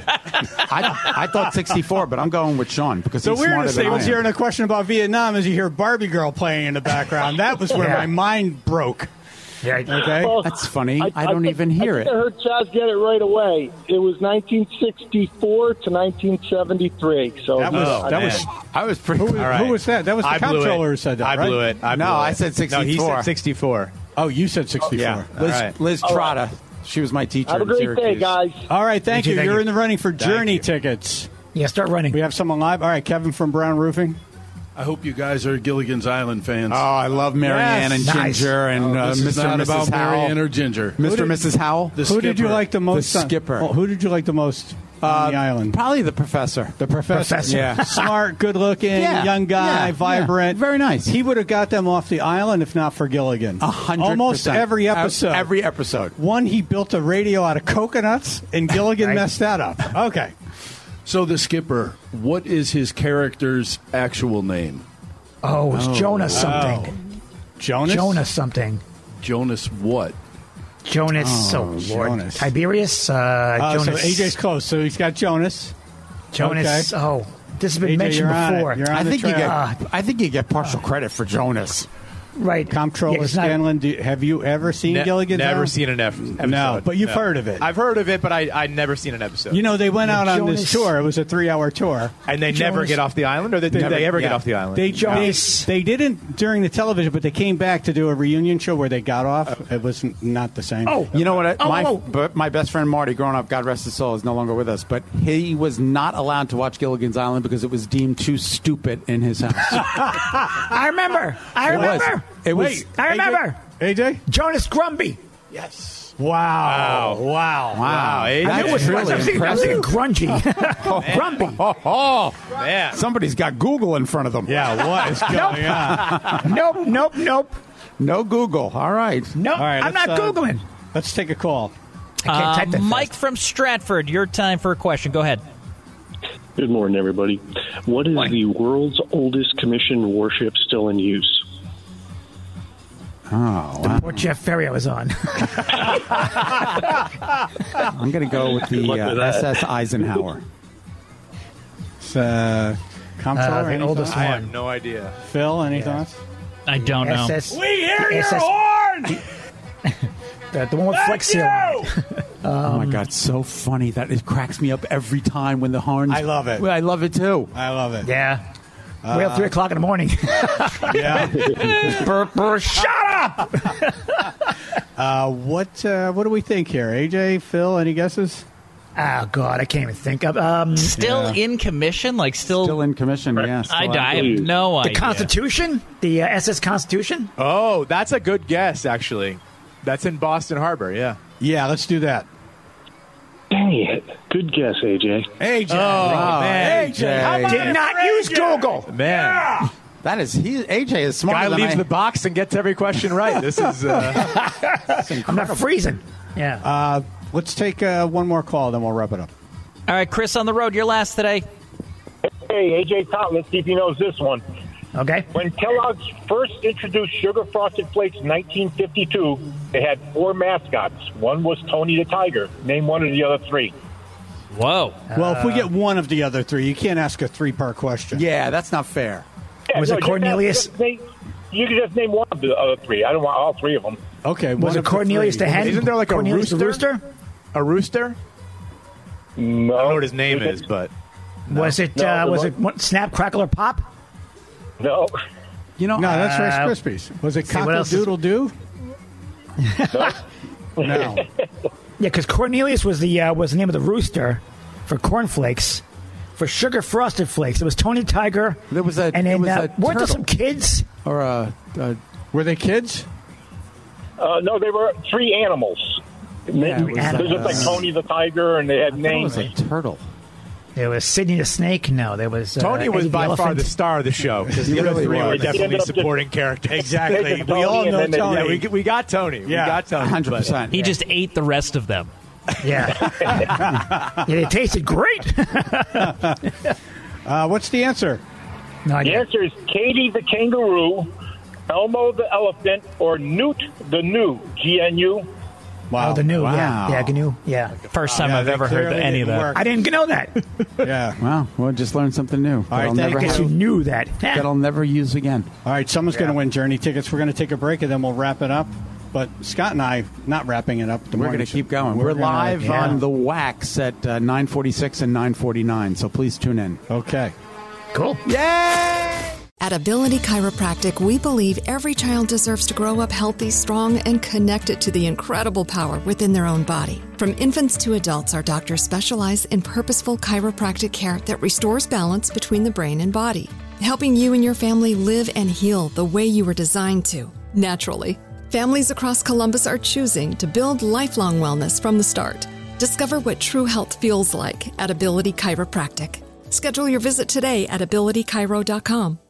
Speaker 18: I, I thought sixty-four, but I'm going with Sean because
Speaker 2: The
Speaker 18: he's smarter
Speaker 2: weirdest
Speaker 18: than
Speaker 2: thing
Speaker 18: I
Speaker 2: was
Speaker 18: am.
Speaker 2: hearing a question about Vietnam is you hear Barbie Girl playing in the background. That was where
Speaker 24: Yeah.
Speaker 2: my mind broke.
Speaker 24: Yeah.
Speaker 2: Okay?
Speaker 23: Well,
Speaker 18: That's funny. I, don't
Speaker 23: think-
Speaker 18: even hear
Speaker 23: I
Speaker 18: it.
Speaker 23: think I heard Chaz get it right away. It was nineteen sixty-four to nineteen seventy-three. So
Speaker 2: That was,
Speaker 22: Oh,
Speaker 2: that
Speaker 22: man.
Speaker 2: was
Speaker 18: I was pretty.
Speaker 2: who,
Speaker 22: All right.
Speaker 2: who was that? That was the
Speaker 22: I blew
Speaker 2: comptroller
Speaker 22: it.
Speaker 2: who said that,
Speaker 22: I
Speaker 2: right?
Speaker 22: blew it. I
Speaker 18: No,
Speaker 22: blew
Speaker 18: I
Speaker 22: it.
Speaker 18: said
Speaker 22: No, he
Speaker 18: sixty-four.
Speaker 22: said sixty-four.
Speaker 2: Oh, you said sixty-four.
Speaker 22: Yeah.
Speaker 18: Liz,
Speaker 22: All right.
Speaker 18: Liz Trotta. She was my teacher.
Speaker 23: have a
Speaker 18: in
Speaker 23: great
Speaker 18: Syracuse.
Speaker 23: day, guys.
Speaker 2: All right, thank
Speaker 24: Thank you,
Speaker 2: you.
Speaker 24: thank
Speaker 2: You're
Speaker 24: you.
Speaker 2: in the running for Journey
Speaker 22: you.
Speaker 2: tickets.
Speaker 24: Yeah, start running.
Speaker 2: We have someone live. All right, Kevin from Brown Roofing.
Speaker 3: I hope you guys are Gilligan's Island fans.
Speaker 18: Oh, I love Marianne
Speaker 2: Yes.
Speaker 18: and
Speaker 24: Nice.
Speaker 18: Ginger and
Speaker 3: Oh,
Speaker 18: uh,
Speaker 3: this is
Speaker 18: Mister
Speaker 3: not
Speaker 18: and Missus
Speaker 3: about
Speaker 18: Howell.
Speaker 3: Marianne or Ginger.
Speaker 18: Mister
Speaker 3: Who
Speaker 18: and
Speaker 3: did-
Speaker 18: Missus Howell.
Speaker 3: The
Speaker 2: Who did you
Speaker 3: skipper.
Speaker 2: like the most?
Speaker 18: The
Speaker 2: on-
Speaker 18: skipper.
Speaker 2: oh, who did you like the most on the
Speaker 18: Uh,
Speaker 2: island?
Speaker 18: Probably the professor.
Speaker 2: The professor.
Speaker 24: Professor.
Speaker 18: Yeah.
Speaker 2: Smart, good looking,
Speaker 18: Yeah.
Speaker 2: young guy,
Speaker 18: Yeah.
Speaker 2: vibrant.
Speaker 18: Yeah. Very nice.
Speaker 2: He would have got them off the island if not for Gilligan.
Speaker 18: A hundred
Speaker 2: Almost
Speaker 18: percent.
Speaker 2: every
Speaker 18: Ev-
Speaker 2: episode.
Speaker 18: Every episode.
Speaker 2: One, he built a radio out of coconuts, and Gilligan
Speaker 24: Right.
Speaker 2: messed that up. Okay.
Speaker 3: So the skipper, what is his character's actual name?
Speaker 24: Oh, it was Jonas something.
Speaker 2: Oh. Jonas?
Speaker 24: Jonas something.
Speaker 3: Jonas what?
Speaker 24: Jonas.
Speaker 2: Oh,
Speaker 24: Oh, Lord.
Speaker 2: Jonas.
Speaker 24: Tiberius. Uh,
Speaker 2: Uh,
Speaker 24: Jonas.
Speaker 2: So A J's close. So he's got Jonas.
Speaker 24: Jonas.
Speaker 2: Okay.
Speaker 24: Oh, this has been
Speaker 2: A J,
Speaker 24: mentioned
Speaker 2: you're on it.
Speaker 24: before.
Speaker 2: You're on
Speaker 18: I
Speaker 2: the
Speaker 18: think you
Speaker 2: track.
Speaker 18: get. I think you get partial credit for Jonas.
Speaker 24: Right.
Speaker 2: Comptroller
Speaker 24: Yeah, it's not-
Speaker 2: Scanlon, do, have you ever seen
Speaker 22: Ne-
Speaker 2: Gilligan's
Speaker 22: Never
Speaker 2: Island?
Speaker 22: seen an ep- episode.
Speaker 2: No, but you've
Speaker 22: No.
Speaker 2: heard of it.
Speaker 22: I've heard of it, but I I never seen an episode.
Speaker 2: You know, they went
Speaker 24: Yeah,
Speaker 2: out on
Speaker 24: Jonas-
Speaker 2: this tour. It was a three-hour tour.
Speaker 22: and they never
Speaker 24: Jonas-
Speaker 22: get off the island, or did
Speaker 2: Never-
Speaker 22: they ever get
Speaker 2: yeah.
Speaker 22: off the island?
Speaker 2: They,
Speaker 24: Jonas-
Speaker 2: they they didn't during the television, but they came back to do a reunion show where they got off. It was n- not the same.
Speaker 24: Oh,
Speaker 18: You know what? I,
Speaker 24: Oh,
Speaker 18: my
Speaker 24: oh.
Speaker 18: but my best friend Marty, growing up, God rest his soul, is no longer with us. But he was not allowed to watch Gilligan's Island because it was deemed too stupid in his house.
Speaker 24: I remember. I
Speaker 18: It was.
Speaker 24: remember.
Speaker 18: It was.
Speaker 2: Wait,
Speaker 24: I remember.
Speaker 2: A J?
Speaker 24: Jonas Grumby.
Speaker 2: Yes. Wow. Wow.
Speaker 18: Wow,
Speaker 24: I knew it was
Speaker 18: really
Speaker 24: I was thinking, I was thinking
Speaker 18: impressive.
Speaker 24: grungy. Grumby.
Speaker 18: Oh, oh,
Speaker 22: Man.
Speaker 18: somebody's got Google in front of them.
Speaker 2: Yeah, what is going on?
Speaker 24: Nope, nope, nope.
Speaker 18: No Google. All right.
Speaker 24: Nope.
Speaker 2: All right,
Speaker 24: I'm
Speaker 2: let's,
Speaker 24: not
Speaker 2: uh,
Speaker 24: Googling.
Speaker 2: Let's take a call.
Speaker 24: I can't
Speaker 17: Uh,
Speaker 24: type that
Speaker 17: Mike
Speaker 24: fast.
Speaker 17: from Stratford, your time for a question. Go ahead.
Speaker 5: Good morning, everybody. What is the world's oldest commissioned warship still in use?
Speaker 18: Oh,
Speaker 24: The
Speaker 18: wow.
Speaker 24: poor Jeff Ferry I was on.
Speaker 18: I'm going to go with the
Speaker 5: Luck with
Speaker 18: uh,
Speaker 5: that.
Speaker 18: S S Eisenhower.
Speaker 2: It's, uh, comptroller,
Speaker 24: Uh, the
Speaker 2: any
Speaker 24: oldest
Speaker 2: thoughts?
Speaker 22: I
Speaker 24: one.
Speaker 22: have no idea.
Speaker 2: Phil, any thoughts?
Speaker 17: I don't know.
Speaker 24: S S,
Speaker 2: We hear
Speaker 24: S
Speaker 2: your
Speaker 24: S
Speaker 2: horn!
Speaker 24: the, the one with Flex Seal.
Speaker 18: oh my God, so funny that it cracks me up every time when the horns.
Speaker 2: I love it.
Speaker 18: Well, I love it too.
Speaker 2: I love it.
Speaker 24: Yeah. Way up three o'clock in the morning.
Speaker 2: Yeah.
Speaker 24: Brr, brr, shut up!
Speaker 2: uh, what uh, What do we think here? A J, Phil, any guesses?
Speaker 24: Oh God, I can't even think of. Um,
Speaker 17: Still
Speaker 2: Yeah.
Speaker 17: in commission? Like still?
Speaker 18: Still in commission, yeah.
Speaker 17: I,
Speaker 18: still
Speaker 17: I have
Speaker 18: active.
Speaker 17: no
Speaker 24: the
Speaker 17: idea.
Speaker 24: Constitution, the uh, S S Constitution.
Speaker 22: Oh, that's a good guess, actually. That's in Boston Harbor, yeah.
Speaker 2: Yeah, let's do that.
Speaker 5: Dang it. Good guess, A J.
Speaker 2: A J.
Speaker 22: Oh, man.
Speaker 2: A J. How about
Speaker 24: Did
Speaker 2: it
Speaker 24: not
Speaker 2: for
Speaker 24: use
Speaker 2: A J?
Speaker 24: Google.
Speaker 22: Man.
Speaker 18: That is he. A J is smarter
Speaker 22: Guy
Speaker 18: than
Speaker 22: leaves
Speaker 18: I.
Speaker 22: the box and gets every question right. This is. Uh,
Speaker 24: I'm not freezing. Yeah.
Speaker 2: Uh, let's take uh, one more call, then we'll wrap it up.
Speaker 17: All right, Chris on the road. You're last today.
Speaker 23: Hey, A J Tom, let's see if he knows this one.
Speaker 24: Okay.
Speaker 23: When Kellogg's first introduced Sugar Frosted Flakes in nineteen fifty-two, they had four mascots. One was Tony the Tiger. Name one of the other three.
Speaker 17: Whoa.
Speaker 2: Well, if we get one of the other three, you can't ask a three-part question.
Speaker 18: Yeah, that's not fair.
Speaker 23: Yeah,
Speaker 24: Was
Speaker 23: no,
Speaker 24: it
Speaker 23: just
Speaker 24: Cornelius?
Speaker 23: Just name, you can just name one of the other three. I don't want all three of them.
Speaker 2: Okay.
Speaker 24: Was
Speaker 2: one
Speaker 24: it
Speaker 2: of the
Speaker 24: Cornelius
Speaker 2: three.
Speaker 24: the hen?
Speaker 22: Isn't there like a
Speaker 24: Cornelius the
Speaker 22: rooster?
Speaker 24: rooster?
Speaker 22: A rooster?
Speaker 23: No.
Speaker 22: I don't know what his name is, but
Speaker 24: Was it
Speaker 23: No,
Speaker 24: uh,
Speaker 23: the
Speaker 24: was
Speaker 23: one-
Speaker 24: it what, Snap, Crackle, or Pop?
Speaker 23: No.
Speaker 18: You know,
Speaker 2: No, that's
Speaker 24: Uh,
Speaker 2: Rice Krispies. Was it
Speaker 24: see, what else is-
Speaker 2: Cockle-Doodle-Doo? No.
Speaker 24: Yeah, because Cornelius was the uh, was the name of the rooster for cornflakes. For Sugar Frosted Flakes, it was Tony Tiger.
Speaker 18: There was a-
Speaker 24: and
Speaker 18: there
Speaker 24: then
Speaker 18: was
Speaker 24: uh,
Speaker 18: a
Speaker 24: weren't there
Speaker 18: turtle.
Speaker 24: some kids?
Speaker 18: or uh, uh,
Speaker 2: Were they kids?
Speaker 23: Uh, no, they were three animals.
Speaker 18: Yeah, it was,
Speaker 23: They're just
Speaker 18: uh,
Speaker 23: like Tony the Tiger, and they had
Speaker 18: it
Speaker 23: names.
Speaker 18: was a turtle.
Speaker 24: There was Sidney the Snake. No, there was uh,
Speaker 22: Tony was
Speaker 24: Eddie the
Speaker 22: by far
Speaker 24: Elephant.
Speaker 22: the star of the show because
Speaker 18: He
Speaker 22: the other
Speaker 18: really
Speaker 22: three were
Speaker 18: was.
Speaker 23: He
Speaker 22: definitely
Speaker 23: ended up just-
Speaker 22: supporting characters. Exactly.
Speaker 23: Taking
Speaker 22: We all
Speaker 23: Tony,
Speaker 22: know
Speaker 23: and then
Speaker 22: Tony.
Speaker 23: they-
Speaker 22: Yeah, we, we got Tony. We
Speaker 2: Yeah.
Speaker 22: got Tony.
Speaker 18: one hundred
Speaker 22: but-
Speaker 18: percent.
Speaker 17: He just ate the rest of them.
Speaker 24: Yeah, yeah, they tasted great.
Speaker 2: Uh, what's the answer?
Speaker 24: No
Speaker 23: The
Speaker 24: idea.
Speaker 23: answer is Katie the Kangaroo, Elmo the Elephant, or Newt the Gnu. G N U.
Speaker 2: Wow.
Speaker 24: Oh, the new,
Speaker 18: Wow.
Speaker 24: yeah, yeah, GNU, yeah.
Speaker 17: First time
Speaker 2: Yeah,
Speaker 17: I've
Speaker 2: they
Speaker 17: ever heard
Speaker 2: clearly
Speaker 17: any of
Speaker 2: didn't
Speaker 17: that.
Speaker 2: work.
Speaker 24: I didn't know that.
Speaker 2: Yeah.
Speaker 18: Wow, we'll just learn something new.
Speaker 2: All right,
Speaker 18: That'll
Speaker 2: thank
Speaker 18: never
Speaker 2: you.
Speaker 24: Guess
Speaker 18: have-
Speaker 24: you knew that.
Speaker 18: that I'll never use again.
Speaker 2: All right, someone's going to win Journey tickets. We're going to take a break, and then we'll wrap it up. But Scott and I, not wrapping it up. The
Speaker 18: We're
Speaker 2: morning
Speaker 18: going to
Speaker 2: show.
Speaker 18: keep going. We're,
Speaker 2: gonna-
Speaker 18: live
Speaker 24: yeah.
Speaker 18: on the Wax at uh, nine forty-six and nine forty-nine, so please tune in.
Speaker 2: Okay.
Speaker 24: Cool.
Speaker 6: At Ability Chiropractic, we believe every child deserves to grow up healthy, strong, and connected to the incredible power within their own body. From infants to adults, our doctors specialize in purposeful chiropractic care that restores balance between the brain and body, helping you and your family live and heal the way you were designed to, naturally. Families across Columbus are choosing to build lifelong wellness from the start. Discover what true health feels like at Ability Chiropractic. Schedule your visit today at ability chiro dot com.